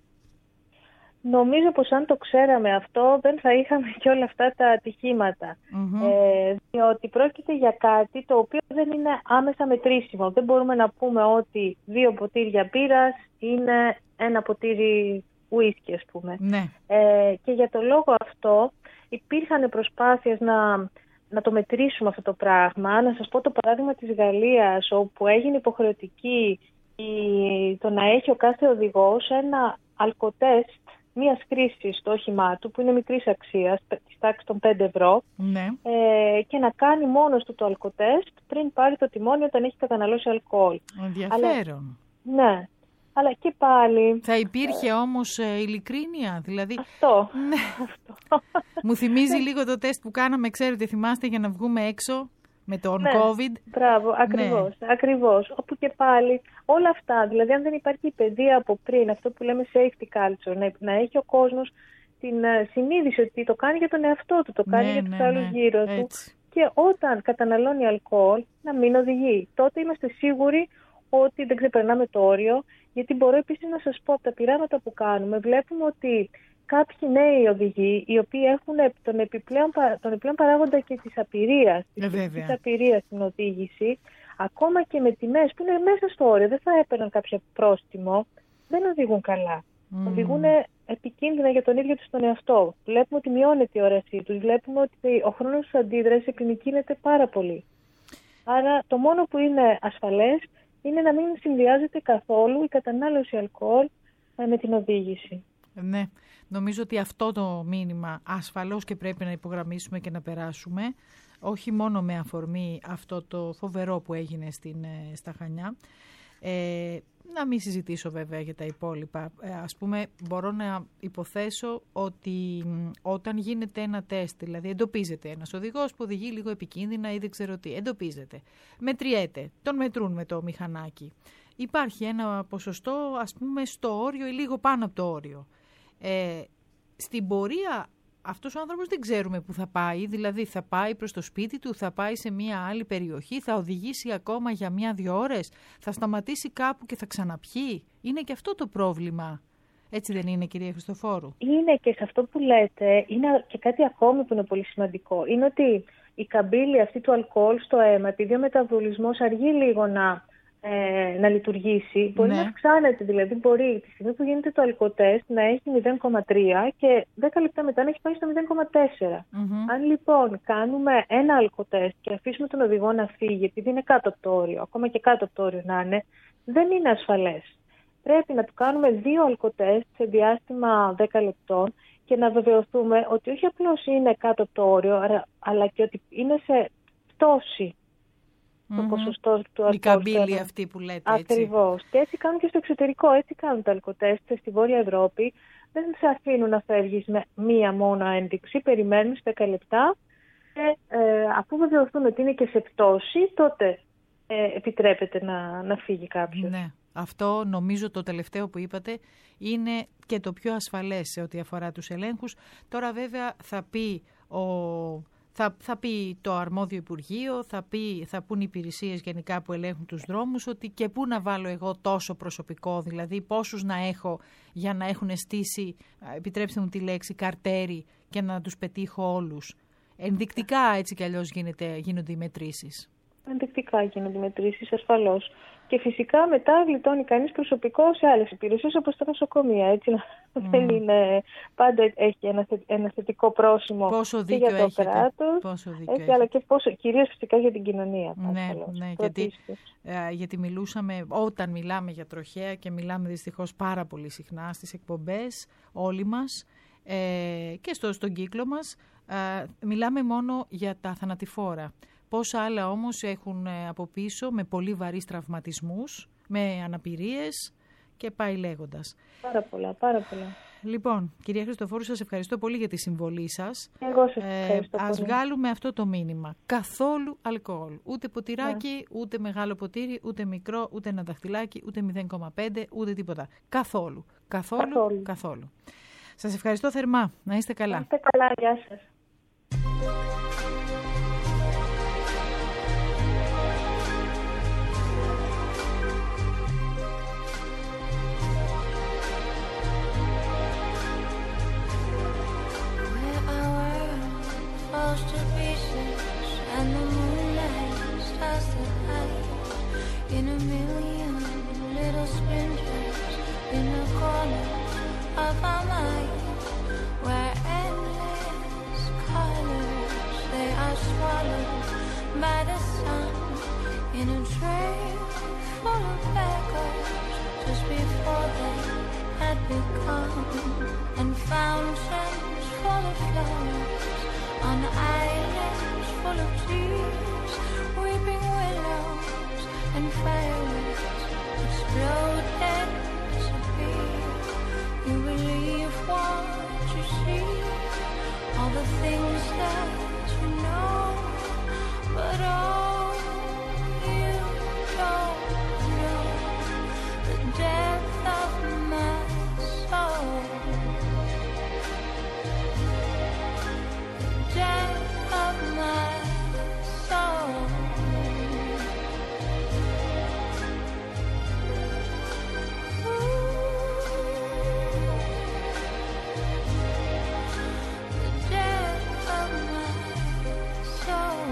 Νομίζω πως αν το ξέραμε αυτό δεν θα είχαμε και όλα αυτά τα ατυχήματα. Mm-hmm. Ε, διότι πρόκειται για κάτι το οποίο δεν είναι άμεσα μετρήσιμο. Δεν μπορούμε να πούμε ότι δύο ποτήρια μπύρας είναι ένα ποτήρι ουίσκι, ας πούμε. Ναι. Ε, και για το λόγο αυτό υπήρχαν προσπάθειες να, να το μετρήσουμε αυτό το πράγμα. Να σας πω το παράδειγμα της Γαλλίας, όπου έγινε υποχρεωτική η, το να έχει ο κάθε οδηγός ένα αλκοτέστ μίας χρήσης στο όχημά του, που είναι μικρής αξίας, της τάξης των πέντε ευρώ, ναι. ε, και να κάνει μόνος του το αλκοτέστ πριν πάρει το τιμόνι όταν έχει καταναλώσει αλκοόλ. Ενδιαφέρον. Αλλά, ναι, αλλά και πάλι... Θα υπήρχε όμως ε, ειλικρίνεια, δηλαδή... Αυτό. Ναι. Αυτό. Μου θυμίζει λίγο το τεστ που κάναμε, ξέρετε, θυμάστε, για να βγούμε έξω με τον ναι, COVID. Μπράβο, ακριβώς, ναι. ακριβώς. Όπου και πάλι όλα αυτά, δηλαδή αν δεν υπάρχει η παιδεία από πριν, αυτό που λέμε safety culture, να, να έχει ο κόσμος την uh, συνείδηση ότι το κάνει για τον εαυτό του, το κάνει ναι, για ναι, τους άλλους ναι, γύρω έτσι. του, και όταν καταναλώνει αλκοόλ να μην οδηγεί. Τότε είμαστε σίγουροι ότι δεν ξεπερνάμε το όριο, γιατί μπορώ επίσης να σας πω από τα πειράματα που κάνουμε, βλέπουμε ότι κάποιοι νέοι οδηγοί, οι οποίοι έχουν τον επιπλέον, τον επιπλέον παράγοντα και της απειρίας, ε, της απειρίας στην οδήγηση, ακόμα και με τιμές που είναι μέσα στο όριο, δεν θα έπαιρναν κάποιο πρόστιμο, δεν οδηγούν καλά. Mm. Οδηγούν επικίνδυνα για τον ίδιο τους τον εαυτό. Βλέπουμε ότι μειώνεται η όρασή τους, βλέπουμε ότι ο χρόνος της αντίδρασης εκκλινικύνεται πάρα πολύ. Άρα το μόνο που είναι ασφαλές είναι να μην συνδυάζεται καθόλου η κατανάλωση αλκοόλ με την οδήγηση. Ναι, νομίζω ότι αυτό το μήνυμα ασφαλώς και πρέπει να υπογραμμίσουμε και να περάσουμε, όχι μόνο με αφορμή αυτό το φοβερό που έγινε στην, στα Χανιά. Ε, να μην συζητήσω βέβαια για τα υπόλοιπα. Ε, ας πούμε, μπορώ να υποθέσω ότι όταν γίνεται ένα τεστ, δηλαδή εντοπίζεται ένας οδηγός που οδηγεί λίγο επικίνδυνα ή δεν ξέρω τι, εντοπίζεται, μετριέται, τον μετρούν με το μηχανάκι. Υπάρχει ένα ποσοστό, ας πούμε, στο όριο ή λίγο πάνω από το όριο. Ε, στην πορεία αυτός ο άνθρωπος δεν ξέρουμε που θα πάει, δηλαδή θα πάει προς το σπίτι του, θα πάει σε μια άλλη περιοχή, θα οδηγήσει ακόμα για μια-δυο ώρες, θα σταματήσει κάπου και θα ξαναπιεί. Είναι και αυτό το πρόβλημα. Έτσι δεν είναι, κυρία Χριστοφόρου? Είναι, και σε αυτό που λέτε, είναι και κάτι ακόμη που είναι πολύ σημαντικό. Είναι ότι η καμπύλη αυτή του αλκοόλ στο αίμα, επειδή ο μεταβολισμός αργεί λίγο να... Ε, να λειτουργήσει, μπορεί ναι. να αυξάνεται. Δηλαδή, μπορεί τη στιγμή που γίνεται το αλκοτέστ να έχει μηδέν κόμμα τρία και δέκα λεπτά μετά να έχει πάει στο μηδέν κόμμα τέσσερα. Mm-hmm. Αν λοιπόν κάνουμε ένα αλκοτέστ και αφήσουμε τον οδηγό να φύγει, επειδή είναι κάτω από το όριο, ακόμα και κάτω από το όριο να είναι, δεν είναι ασφαλές. Πρέπει να του κάνουμε δύο αλκοτέστ σε διάστημα δέκα λεπτών και να βεβαιωθούμε ότι όχι απλώς είναι κάτω από το όριο, αλλά και ότι είναι σε πτώση. το Mm-hmm. ποσοστό του αλκοόλ. Η καμπύλη αυτή που λέτε, έτσι. Ακριβώς. Και έτσι κάνουν και στο εξωτερικό, έτσι κάνουν τα αλκοτέστ στη Βόρεια Ευρώπη. Δεν σε αφήνουν να φεύγεις με μία μόνο ένδειξη, περιμένουν δέκα λεπτά και ε, αφού βεβαιωθούν ότι είναι και σε πτώση, τότε ε, επιτρέπεται να, να φύγει κάποιος. Ναι. Αυτό νομίζω το τελευταίο που είπατε είναι και το πιο ασφαλές σε ό,τι αφορά τους ελέγχους. Τώρα βέβαια θα πει, ο, θα, θα πει το αρμόδιο Υπουργείο, θα, πει, θα πούν οι υπηρεσίες γενικά που ελέγχουν τους δρόμους ότι και πού να βάλω εγώ τόσο προσωπικό, δηλαδή πόσους να έχω για να έχουν στήσει, επιτρέψτε μου τη λέξη, καρτέρι και να τους πετύχω όλους. Ενδεικτικά έτσι κι αλλιώς γίνεται, γίνονται οι μετρήσεις. Ενδεικτικά γίνονται οι μετρήσεις, ασφαλώς. Και φυσικά μετά γλιτώνει κανείς προσωπικό σε άλλες υπηρεσίες όπως τα νοσοκομεία. Έτσι, mm. δεν είναι, πάντα έχει ένα, ένα θετικό πρόσημο και για το κράτος, έτσι, αλλά και πόσο, κυρίως φυσικά για την κοινωνία. Ναι, ναι, γιατί, ε, γιατί μιλούσαμε, όταν μιλάμε για τροχαία και μιλάμε δυστυχώς πάρα πολύ συχνά στις εκπομπές όλοι μας ε, και στο, στον κύκλο μας, ε, μιλάμε μόνο για τα θανατηφόρα. Πόσα άλλα όμως έχουν από πίσω με πολύ βαρύς τραυματισμούς, με αναπηρίες και πάει λέγοντας. Πάρα πολλά, πάρα πολλά. Λοιπόν, κυρία Χριστοφόρου, σας ευχαριστώ πολύ για τη συμβολή σας. Εγώ σας ευχαριστώ ε, πολύ. Ας βγάλουμε αυτό το μήνυμα. Καθόλου αλκοόλ. Ούτε ποτηράκι, yeah. ούτε μεγάλο ποτήρι, ούτε μικρό, ούτε ένα δαχτυλάκι, ούτε μηδέν κόμμα πέντε, ούτε τίποτα. Καθόλου. Καθόλου, καθόλου. καθόλου. Σας ευχαριστώ θερμά. Να είστε καλά. Να είστε καλά. Γεια σας. To pieces and the moonlight starts to hide in a million little splinters in the corner of our mind, where endless colors they are swallowed by the sun in a trail full of echoes just before they had become, and fountains full of flowers on islands full of trees, weeping willows and fireworks explode and disappear. You believe what you see, all the things that you know, but all you don't know, the depth of my soul. Depth of my soul. Ooh, the depth of my soul.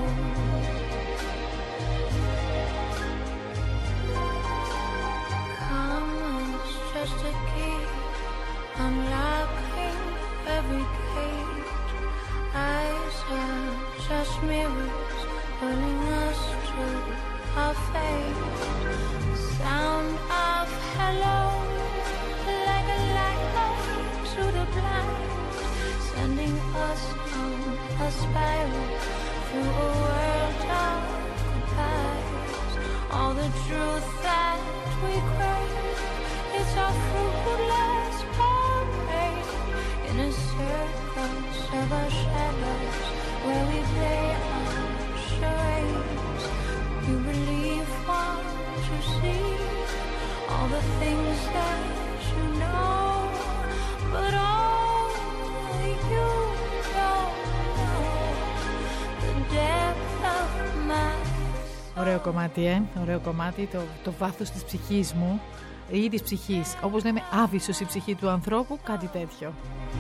Karma's just a key, unlocking every gate. Eyes are just mirrors pulling us to our fate. Sound of hello, like a light to the blind, sending us on a spiral through a world of goodbyes. All the truth that we crave, it's our fruitless parade in a circle of our shadows where we play our charades. You believe what you see, all the things that you know, but all you don't know, the depth of my soul. Ωραίο κομμάτι, ε, ωραίο κομμάτι, το, το βάθος της ψυχής μου ή της ψυχής, όπως λέμε άβυσσος η ψυχή του ανθρώπου, κάτι τέτοιο.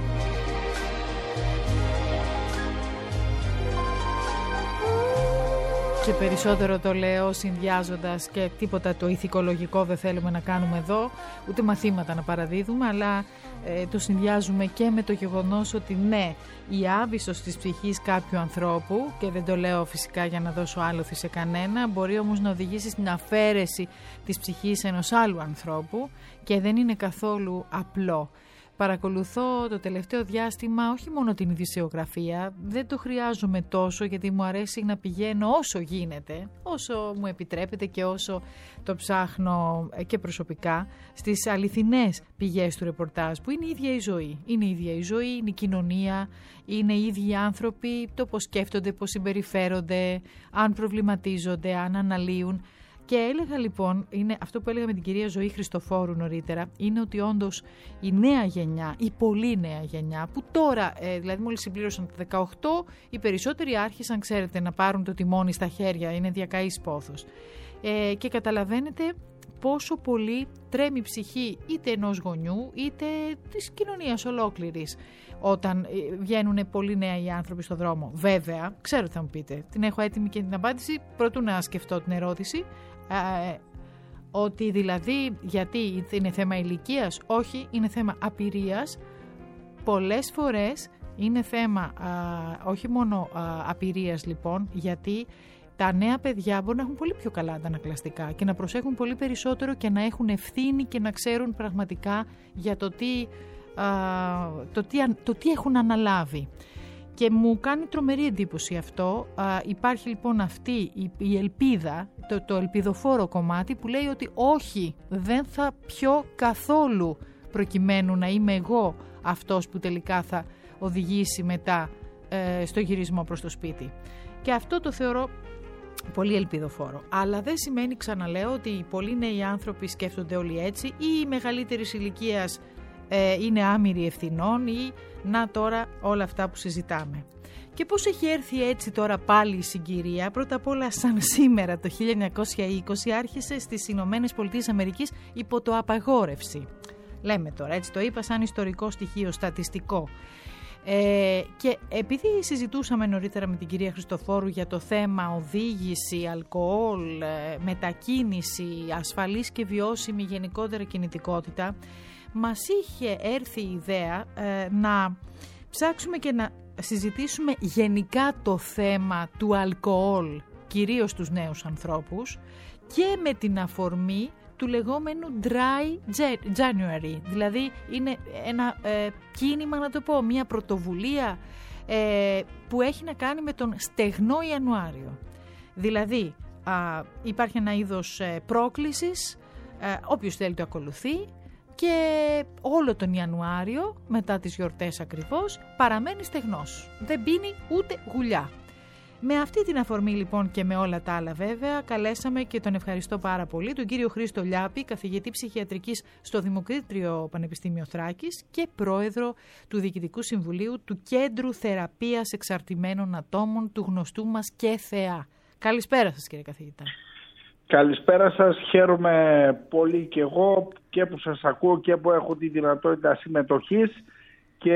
Και περισσότερο το λέω συνδυάζοντας και τίποτα το ηθικολογικό δεν θέλουμε να κάνουμε εδώ, ούτε μαθήματα να παραδίδουμε, αλλά ε, το συνδυάζουμε και με το γεγονός ότι ναι, η άβυσσος της ψυχής κάποιου ανθρώπου, και δεν το λέω φυσικά για να δώσω άλοθη σε κανένα, μπορεί όμως να οδηγήσει στην αφαίρεση της ψυχής ενός άλλου ανθρώπου και δεν είναι καθόλου απλό. παρακολουθώ το τελευταίο διάστημα όχι μόνο την ειδησιογραφία, δεν το χρειάζομαι τόσο γιατί μου αρέσει να πηγαίνω όσο γίνεται, όσο μου επιτρέπεται και όσο το ψάχνω και προσωπικά, στις αληθινές πηγές του ρεπορτάζ που είναι η ίδια η ζωή. Είναι η ίδια η ζωή, είναι η κοινωνία, είναι οι ίδιοι οι άνθρωποι, το πώς σκέφτονται, πώς συμπεριφέρονται, αν προβληματίζονται, αν αναλύουν. Και έλεγα λοιπόν, είναι αυτό που έλεγα με την κυρία Ζωή Χριστοφόρου νωρίτερα, είναι ότι όντως η νέα γενιά, η πολύ νέα γενιά, που τώρα, ε, δηλαδή μόλις συμπλήρωσαν τα δεκαοκτώ, οι περισσότεροι άρχισαν, ξέρετε, να πάρουν το τιμόνι στα χέρια, είναι διακαής πόθος. Ε, και καταλαβαίνετε πόσο πολύ τρέμει η ψυχή είτε ενός γονιού, είτε της κοινωνίας ολόκληρης, όταν βγαίνουν πολύ νέοι άνθρωποι στον δρόμο. Βέβαια, ξέρω τι θα μου πείτε, την έχω έτοιμη και την απάντηση, προτού να σκεφτώ την ερώτηση. Ε, ότι δηλαδή γιατί είναι θέμα ηλικίας, όχι, είναι θέμα απειρίας. Πολλές φορές είναι θέμα α, όχι μόνο α, απειρίας λοιπόν, γιατί τα νέα παιδιά μπορούν να έχουν πολύ πιο καλά αντανακλαστικά και να προσέχουν πολύ περισσότερο και να έχουν ευθύνη και να ξέρουν πραγματικά για το τι, α, το τι, το τι έχουν αναλάβει. Και μου κάνει τρομερή εντύπωση αυτό. Α, υπάρχει λοιπόν αυτή η, η ελπίδα, το, το ελπιδοφόρο κομμάτι που λέει ότι όχι, δεν θα πιω καθόλου προκειμένου να είμαι εγώ αυτός που τελικά θα οδηγήσει μετά ε, στο γυρισμό προς το σπίτι. Και αυτό το θεωρώ πολύ ελπιδοφόρο. Αλλά δεν σημαίνει, ξαναλέω, ότι οι πολύ νέοι άνθρωποι σκέφτονται όλοι έτσι ή οι μεγαλύτερης ηλικίας ε, είναι άμυροι ευθυνών ή να τώρα όλα αυτά που συζητάμε. Και πώς έχει έρθει έτσι τώρα πάλι η συγκυρία? Πρώτα απ' όλα, σαν σήμερα το χίλια εννιακόσια είκοσι άρχισε στις Ηνωμένες Πολιτείες Αμερικής υπό το απαγόρευση. Λέμε τώρα, έτσι το είπα σαν ιστορικό στοιχείο, στατιστικό. Ε, και επειδή συζητούσαμε νωρίτερα με την κυρία Χριστοφόρου για το θέμα οδήγηση, αλκοόλ, μετακίνηση, ασφαλής και βιώσιμη γενικότερα κινητικότητα, μας είχε έρθει η ιδέα ε, να ψάξουμε και να συζητήσουμε γενικά το θέμα του αλκοόλ, κυρίως στους νέους ανθρώπους, και με την αφορμή του λεγόμενου Dry January. Δηλαδή είναι ένα ε, κίνημα, να το πω, μια πρωτοβουλία ε, που έχει να κάνει με τον στεγνό Ιανουάριο. Δηλαδή α, υπάρχει ένα είδος ε, πρόκλησης, ε, όποιος θέλει το ακολουθεί, και όλο τον Ιανουάριο, μετά τις γιορτές ακριβώς, παραμένει στεγνός. Δεν πίνει ούτε γουλιά. Με αυτή την αφορμή λοιπόν και με όλα τα άλλα βέβαια, καλέσαμε και τον ευχαριστώ πάρα πολύ τον κύριο Χρήστο Λιάπη, καθηγητή ψυχιατρικής στο Δημοκρίτριο Πανεπιστήμιο Θράκης και πρόεδρο του Διοικητικού Συμβουλίου του Κέντρου Θεραπείας Εξαρτημένων Ατόμων του γνωστού μας ΚΕΘΕΑ. Καλησπέρα σας, κύριε καθηγητά. Καλησπέρα σας, χαίρομαι πολύ και εγώ και που σας ακούω και που έχω τη δυνατότητα συμμετοχής. Και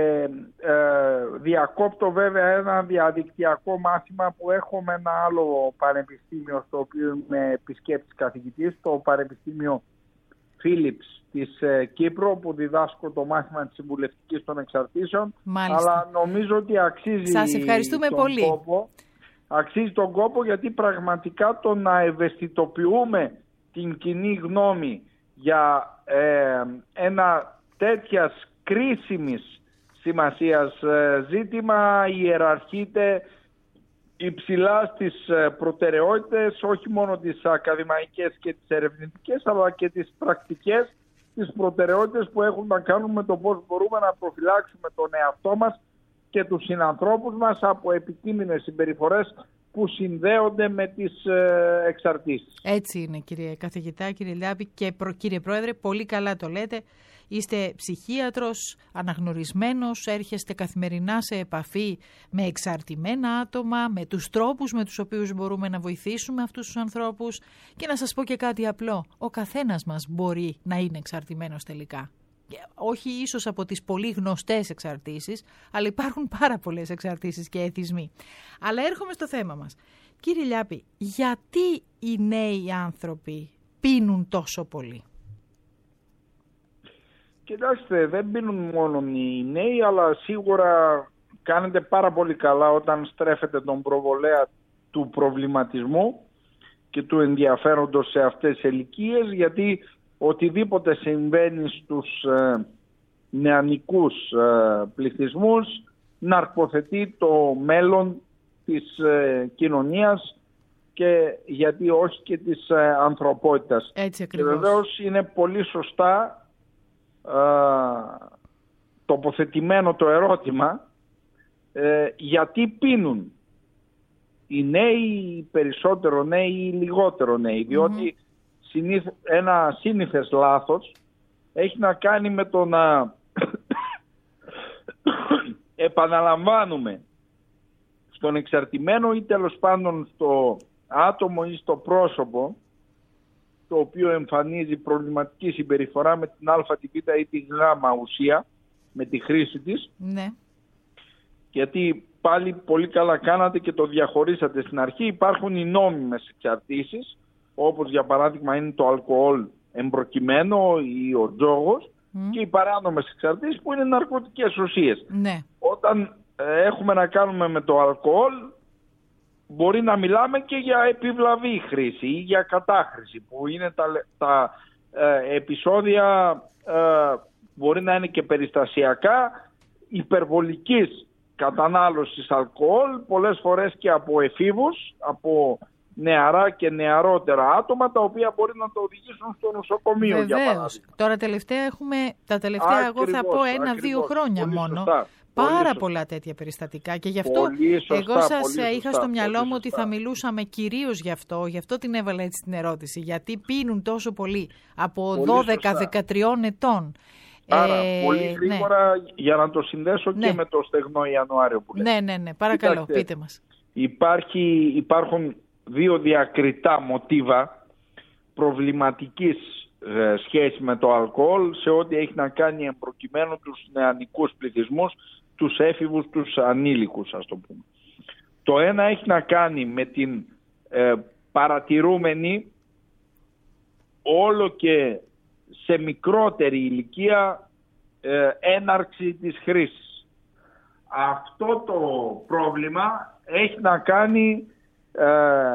ε, διακόπτω βέβαια ένα διαδικτυακό μάθημα που έχω με ένα άλλο πανεπιστήμιο στο οποίο είμαι επισκέπτης καθηγητής, το Πανεπιστήμιο Φίλιπς της ε, Κύπρου, που διδάσκω το μάθημα της συμβουλευτικής των εξαρτήσεων. Μάλιστα. Αλλά νομίζω ότι αξίζει Σας ευχαριστούμε τον πολύ. κόπο. Αξίζει τον κόπο, γιατί πραγματικά το να ευαισθητοποιούμε την κοινή γνώμη για ε, ένα τέτοιας κρίσιμης σημασίας ζήτημα ιεραρχείται υψηλά στις προτεραιότητες, όχι μόνο τις ακαδημαϊκές και τις ερευνητικές, αλλά και τις πρακτικές, τις προτεραιότητες που έχουν να κάνουν με το πώς μπορούμε να προφυλάξουμε τον εαυτό μας και τους συνανθρώπους μας από επικίνδυνες συμπεριφορές που συνδέονται με τις εξαρτήσεις. Έτσι είναι, κύριε καθηγητά, κύριε Λιάπη, και προ, κύριε Πρόεδρε, πολύ καλά το λέτε. Είστε ψυχίατρος, αναγνωρισμένος, έρχεστε καθημερινά σε επαφή με εξαρτημένα άτομα, με τους τρόπους με τους οποίους μπορούμε να βοηθήσουμε αυτούς τους ανθρώπους. Και να σας πω και κάτι απλό, ο καθένας μας μπορεί να είναι εξαρτημένος τελικά. Όχι ίσως από τις πολύ γνωστές εξαρτήσεις, αλλά υπάρχουν πάρα πολλές εξαρτήσεις και εθισμοί. Αλλά έρχομαι στο θέμα μας. Κύριε Λιάπη, γιατί οι νέοι άνθρωποι πίνουν τόσο πολύ? Κοιτάξτε, δεν πίνουν μόνο οι νέοι, αλλά σίγουρα κάνετε πάρα πολύ καλά όταν στρέφετε τον προβολέα του προβληματισμού και του ενδιαφέροντος σε αυτές τις ηλικίες, γιατί οτιδήποτε συμβαίνει στους ε, νεανικούς ε, πληθυσμούς, ναρκοθετεί το μέλλον της ε, κοινωνίας και γιατί όχι και της ε, ανθρωπότητας. Έτσι και ακριβώς. βεβαίως είναι πολύ σωστά ε, τοποθετημένο το ερώτημα ε, γιατί πίνουν οι νέοι, περισσότερο νέοι ή λιγότερο νέοι, διότι mm-hmm. συνήθ, ένα σύνηθες λάθος έχει να κάνει με το να επαναλαμβάνουμε στον εξαρτημένο ή τέλος πάντων στο άτομο ή στο πρόσωπο το οποίο εμφανίζει προβληματική συμπεριφορά με την α, τη β ή τη γ ουσία, με τη χρήση της. Ναι. Γιατί πάλι πολύ καλά κάνατε και το διαχωρίσατε στην αρχή. Υπάρχουν οι νόμιμες εξαρτήσεις, όπως για παράδειγμα είναι το αλκοόλ εμπροκειμένο ή ο τζόγος, mm. και οι παράνομες εξαρτήσεις που είναι ναρκωτικές ουσίες. Ναι. Όταν ε, έχουμε να κάνουμε με το αλκοόλ, μπορεί να μιλάμε και για επιβλαβή χρήση ή για κατάχρηση, που είναι τα, τα ε, επεισόδια, ε, μπορεί να είναι και περιστασιακά, υπερβολικής κατανάλωσης αλκοόλ, πολλές φορές και από εφήβους, από νεαρά και νεαρότερα άτομα, τα οποία μπορεί να το οδηγήσουν στο νοσοκομείο. Βεβαίως. Για παράδειγμα. Τώρα τελευταία έχουμε, τα τελευταία Ακριβώς, εγώ θα πω ένα-δύο χρόνια πολύ μόνο. Σωστά. Πάρα Πολύ πολλά τέτοια περιστατικά και γι' αυτό σωστά, εγώ σας πολύ είχα σωστά, στο μυαλό μου ότι σωστά. θα μιλούσαμε κυρίως γι' αυτό, γι' αυτό την έβαλα έτσι την ερώτηση, γιατί πίνουν τόσο πολύ από δώδεκα δεκατρία ετών. Άρα, ε, πολύ γρήγορα, ναι. για να το συνδέσω ναι. και με το στεγνό Ιανουάριο που λέτε. Ναι, ναι, ναι, παρακαλώ, Κοιτάξτε, πείτε μας. Υπάρχει, υπάρχουν δύο διακριτά μοτίβα προβληματικής ε, σχέση με το αλκοόλ σε ό,τι έχει να κάνει εμπροκειμένου τους νεανικούς πληθυσμούς, τους έφηβους, τους ανήλικους, ας το πούμε. Το ένα έχει να κάνει με την ε, παρατηρούμενη όλο και σε μικρότερη ηλικία ε, έναρξη της χρήσης. Αυτό το πρόβλημα έχει να κάνει ε,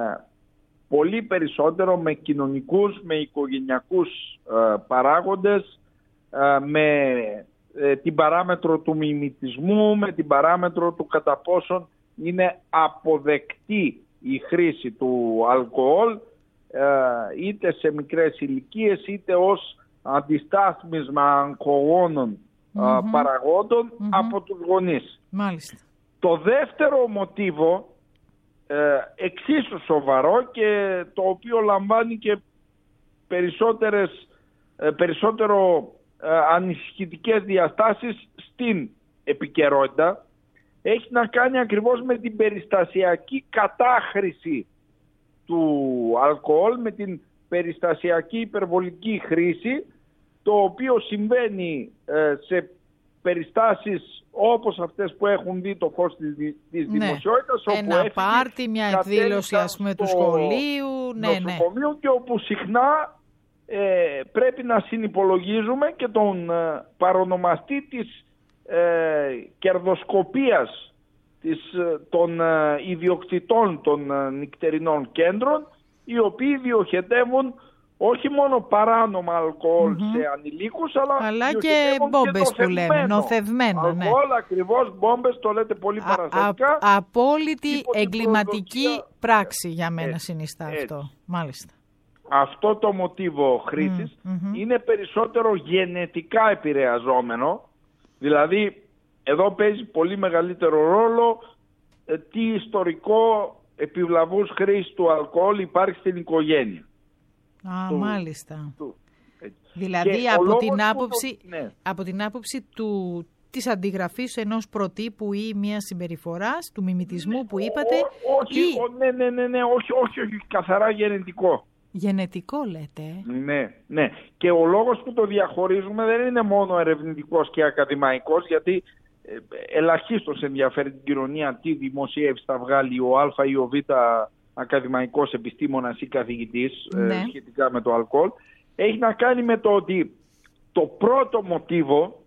πολύ περισσότερο με κοινωνικούς, με οικογενειακούς ε, παράγοντες, ε, με ε, την παράμετρο του μιμητισμού, με την παράμετρο του κατά πόσον είναι αποδεκτή η χρήση του αλκοόλ, ε, είτε σε μικρές ηλικίες είτε ως αντιστάθμισμα αγχογόνων mm-hmm. παραγόντων mm-hmm. από τους γονείς. Μάλιστα. Το δεύτερο μοτίβο, ε, εξίσου σοβαρό και το οποίο λαμβάνει και περισσότερες, ε, περισσότερο ε, ανησυχητικές διαστάσεις στην επικαιρότητα, έχει να κάνει ακριβώς με την περιστασιακή κατάχρηση του αλκοόλ, με την περιστασιακή υπερβολική χρήση, το οποίο συμβαίνει ε, σε περιστάσεις όπως αυτές που έχουν δει το φως της, της ναι. δημοσιότητας, όπου ένα πάρτι, μια εκδήλωση ας πούμε του σχολείου, ναι, νοσοκομείο, ναι. και όπου συχνά ε, πρέπει να συνυπολογίζουμε και τον ε, παρονομαστή της ε, κερδοσκοπίας της, των ε, ιδιοκτητών των ε, νυχτερινών κέντρων, οι οποίοι διοχετεύουν όχι μόνο παράνομα αλκοόλ mm-hmm. σε ανηλίκους, αλλά, αλλά και μπόμπες που λέμε, νοθευμένο. Αλκοόλ, ναι. ακριβώς, μπόμπες, το λέτε πολύ παραστατικά. Α, απόλυτη εγκληματική πράξη για μένα έτσι, συνιστά έτσι. Αυτό. Μάλιστα. Αυτό το μοτίβο χρήσης mm-hmm. είναι περισσότερο γενετικά επηρεαζόμενο, δηλαδή εδώ παίζει πολύ μεγαλύτερο ρόλο ε, τι ιστορικό επιβλαβούς χρήσης του αλκοόλ υπάρχει στην οικογένεια. Α, του, μάλιστα. Του, δηλαδή και από την, άποψη, το, ναι. από την άποψη του, της αντιγραφής ενός προτύπου ή μιας συμπεριφοράς, του μιμητισμού ναι, που είπατε. Ό, όχι, ή... ό, ναι, ναι, ναι, ναι, όχι, όχι, όχι, καθαρά γενετικό. Γενετικό λέτε. Ναι, ναι. Και ο λόγος που το διαχωρίζουμε δεν είναι μόνο ερευνητικός και ακαδημαϊκός, γιατί ε, ελαχίστως ενδιαφέρει την κοινωνία τι δημοσίευση θα βγάλει ο Α ή ο Β ακαδημαϊκός επιστήμονας ή καθηγητής ναι. ε, σχετικά με το αλκοόλ. Έχει να κάνει με το ότι το πρώτο μοτίβο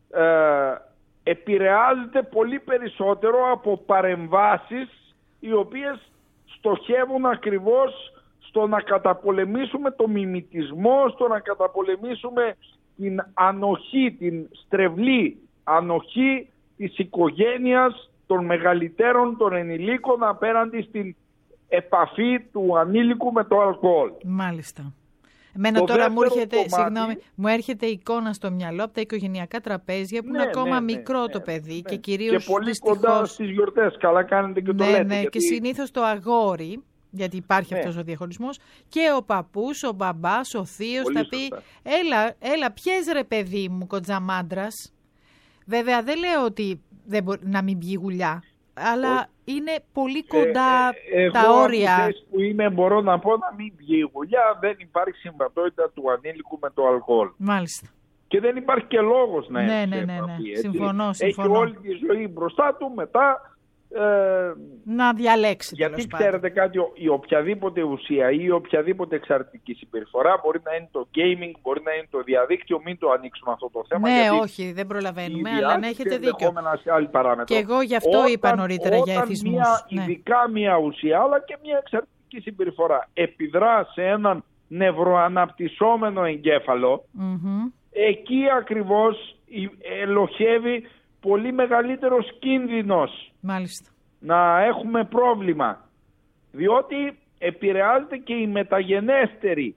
ε, επηρεάζεται πολύ περισσότερο από παρεμβάσεις οι οποίες στοχεύουν ακριβώς στο να καταπολεμήσουμε το μιμητισμό, στο να καταπολεμήσουμε την ανοχή, την στρεβλή ανοχή της οικογένειας, των μεγαλύτερων, των ενηλίκων απέναντι στην επαφή του ανήλικου με το αλκοόλ. Μάλιστα. Εμένα το τώρα μου έρχεται, κομμάτι... συγγνώμη, μου έρχεται εικόνα στο μυαλό από τα οικογενειακά τραπέζια που ναι, είναι ακόμα ναι, μικρό ναι, το ναι, παιδί ναι. και κυρίως και πολύ δυστυχώς... κοντά στις γιορτές. Καλά κάνετε και το ναι, λέτε. Ναι, γιατί... και συνήθως το αγόρι, γιατί υπάρχει ναι. αυτός ο διαχωρισμός, και ο παππούς, ο μπαμπάς, ο θείος πολύ θα σωστά. πει έλα, έλα πιες ρε παιδί μου κοντζαμάντρας. Βέβαια δεν λέω ότι δεν μπο... να μην πιει γουλιά, αλλά όχι. Είναι πολύ κοντά ε, ε, τα εγώ όρια. Εγώ από που είμαι μπορώ να πω να μην πιει γουλιά, δεν υπάρχει συμβατότητα του ανήλικου με το αλκοόλ. Μάλιστα. Και δεν υπάρχει και λόγος να ναι, έχει ναι, ναι, ναι. επαφή, Συμφωνώ, συμφωνώ. Έχει όλη τη ζωή μπροστά του, μετά... Ε, να διαλέξει. Γιατί ξέρετε κάτι, η οποιαδήποτε ουσία ή οποιαδήποτε εξαρτητική συμπεριφορά μπορεί να είναι το gaming, μπορεί να είναι το διαδίκτυο, μην το ανοίξουμε αυτό το θέμα. Ναι, γιατί όχι, δεν προλαβαίνουμε, αλλά να έχετε δίκιο. Σε άλλη παράμετρο. Και εγώ γι' αυτό όταν, είπα νωρίτερα όταν για εθισμούς. Μια, ναι. Ειδικά μια ουσία, αλλά και μια εξαρτητική συμπεριφορά επιδρά σε έναν νευροαναπτυσσόμενο εγκέφαλο, mm-hmm. εκεί ακριβώς ελοχεύει πολύ μεγαλύτερος κίνδυνος. Μάλιστα. Να έχουμε πρόβλημα, διότι επηρεάζεται και η μεταγενέστερη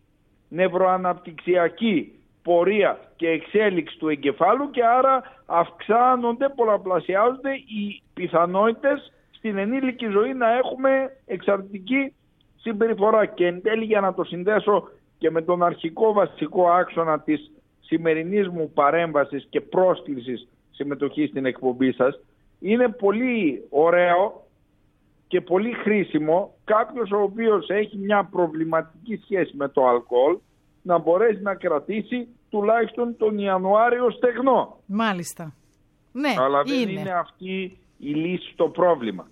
νευροαναπτυξιακή πορεία και εξέλιξη του εγκεφάλου και άρα αυξάνονται, πολλαπλασιάζονται οι πιθανότητες στην ενήλικη ζωή να έχουμε εξαρτητική συμπεριφορά. Και εν τέλει, για να το συνδέσω και με τον αρχικό βασικό άξονα της σημερινής μου παρέμβασης και πρόσκλησης συμμετοχή στην εκπομπή σας, είναι πολύ ωραίο και πολύ χρήσιμο κάποιος ο οποίος έχει μια προβληματική σχέση με το αλκοόλ να μπορέσει να κρατήσει τουλάχιστον τον Ιανουάριο στεγνό. Μάλιστα. Ναι, αλλά δεν είναι. είναι αυτή η λύση στο πρόβλημα.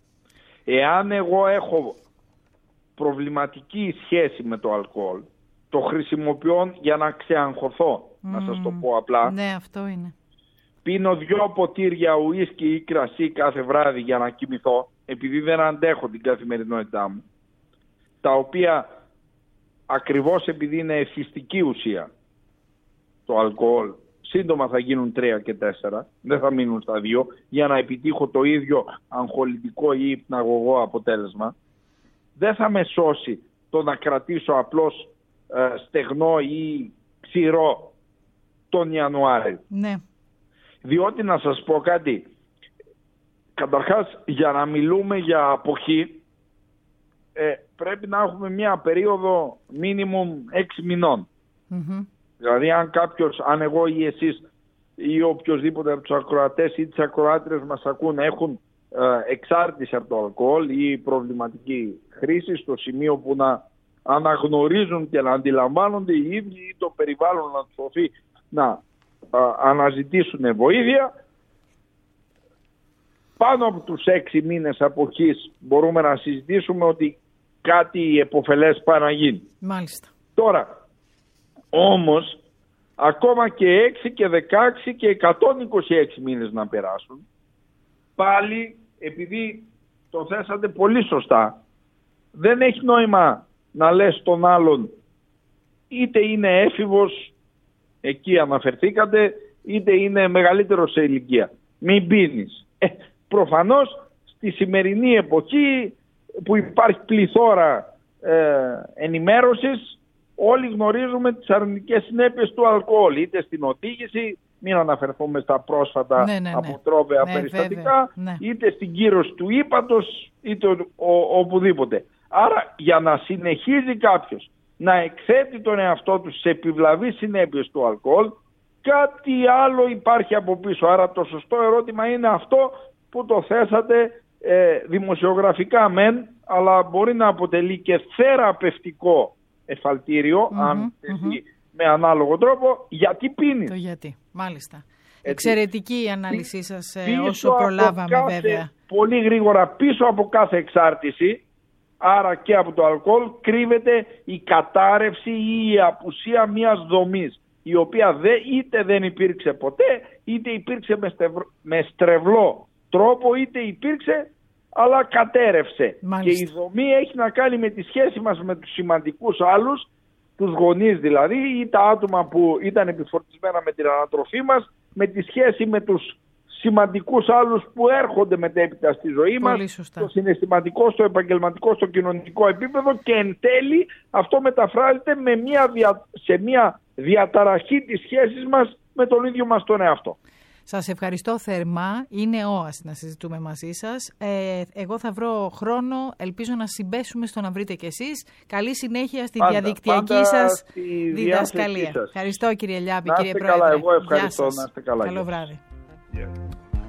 Εάν εγώ έχω προβληματική σχέση με το αλκοόλ, το χρησιμοποιώ για να ξεαγχωθώ, mm. να σας το πω απλά. Ναι, αυτό είναι. Πίνω δυο ποτήρια ουίσκι ή κρασί κάθε βράδυ για να κοιμηθώ, επειδή δεν αντέχω την καθημερινότητά μου, τα οποία ακριβώς επειδή είναι εθιστική ουσία το αλκοόλ, σύντομα θα γίνουν τρία και τέσσερα, δεν θα μείνουν στα δύο, για να επιτύχω το ίδιο αγχολητικό ή υπναγωγό αποτέλεσμα, δεν θα με σώσει το να κρατήσω απλώς ε, στεγνό ή ξηρό τον Ιανουάριο. Ναι. Διότι να σας πω κάτι, καταρχάς για να μιλούμε για αποχή ε, πρέπει να έχουμε μια περίοδο minimum έξι μηνών. Mm-hmm. Δηλαδή αν κάποιος, αν εγώ ή εσείς ή οποιοσδήποτε από τους ακροατές ή τις ακροάτρες μας ακούν έχουν ε, εξάρτηση από το αλκοόλ ή προβληματική χρήση στο σημείο που να αναγνωρίζουν και να αντιλαμβάνονται οι ίδιοι ή το περιβάλλον να τους σωθεί να αναζητήσουν βοήθεια, πάνω από τους έξι μήνες αποχής μπορούμε να συζητήσουμε ότι κάτι επωφελές πάει να γίνει. Μάλιστα. Τώρα, όμως, ακόμα και έξι και δεκαέξι και εκατόν είκοσι έξι μήνες να περάσουν, πάλι, επειδή το θέσατε πολύ σωστά, δεν έχει νόημα να λες τον άλλον είτε είναι έφηβος, εκεί αναφερθήκατε, είτε είναι μεγαλύτερο σε ηλικία. Μην πίνεις. Ε, προφανώς στη σημερινή εποχή που υπάρχει πληθώρα ε, ενημέρωσης, όλοι γνωρίζουμε τις αρνητικές συνέπειες του αλκοόλ, είτε στην οδήγηση, μην αναφερθούμε στα πρόσφατα ναι, ναι, ναι. αποτρόπαια ναι, περιστατικά, ναι. είτε στην κύρωση του ύπατος, είτε ο, ο, οπουδήποτε. Άρα για να συνεχίζει κάποιος να εκθέτει τον εαυτό του σε επιβλαβείς συνέπειες του αλκοόλ, κάτι άλλο υπάρχει από πίσω. Άρα το σωστό ερώτημα είναι αυτό που το θέσατε ε, δημοσιογραφικά μεν, αλλά μπορεί να αποτελεί και θεραπευτικό εφαλτήριο, mm-hmm, αν mm-hmm. με ανάλογο τρόπο, γιατί πίνεις. Το γιατί, μάλιστα. Έτσι. Εξαιρετική η ανάλυση σας ε, όσο προλάβαμε κάθε, βέβαια. Πολύ γρήγορα πίσω από κάθε εξάρτηση, άρα και από το αλκοόλ, κρύβεται η κατάρρευση ή η απουσία μιας δομής, η οποία δε, είτε δεν υπήρξε ποτέ, είτε υπήρξε με, στευρ, με στρεβλό τρόπο, είτε υπήρξε αλλά κατέρευσε. Μάλιστα. Και η δομή έχει να κάνει με τη σχέση μας με τους σημαντικούς άλλους, τους γονείς δηλαδή ή τα άτομα που ήταν επιφορτισμένα με την ανατροφή μας, με τη σχέση με τους σημαντικούς άλλους που έρχονται μετέπειτα στη ζωή μας, στο συναισθηματικό, στο επαγγελματικό, στο κοινωνικό επίπεδο, και εν τέλει αυτό μεταφράζεται με μια δια, σε μια διαταραχή της σχέσης μας με τον ίδιο μας τον εαυτό. Σας ευχαριστώ θερμά. Είναι όαση να συζητούμε μαζί σας. Ε, εγώ θα βρω χρόνο, ελπίζω να συμπέσουμε στο να βρείτε κι εσείς. Καλή συνέχεια στη πάντα, διαδικτυακή πάντα σας διδασκαλία. Σας. Ευχαριστώ κύριε Λιάπη, να κύριε Πρόεδρε. Καλά, εγώ ευχαριστώ. Να είστε καλά. Καλό βράδυ. Yeah.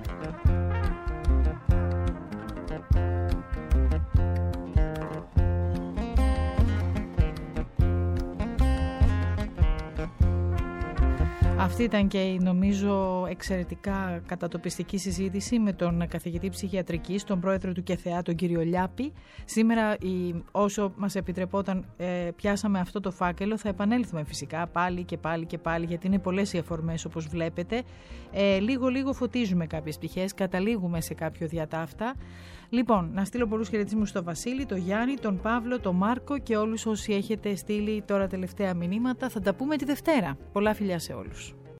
Αυτή ήταν και η νομίζω εξαιρετικά κατατοπιστική συζήτηση με τον καθηγητή ψυχιατρικής, τον πρόεδρο του ΚΕΘΕΑ, τον κύριο Λιάπη. Σήμερα, όσο μας επιτρεπόταν, ε, πιάσαμε αυτό το φάκελο. Θα επανέλθουμε φυσικά πάλι και πάλι και πάλι, γιατί είναι πολλές οι αφορμές όπως βλέπετε. Ε, λίγο λίγο φωτίζουμε κάποιες πτυχές, καταλήγουμε σε κάποιο διατάφτα. Λοιπόν, να στείλω πολλούς χαιρετισμούς στο Βασίλη, τον Γιάννη, τον Παύλο, τον Μάρκο και όλους όσοι έχετε στείλει τώρα τελευταία μηνύματα. Θα τα πούμε τη Δευτέρα. Πολλά φιλιά σε όλους.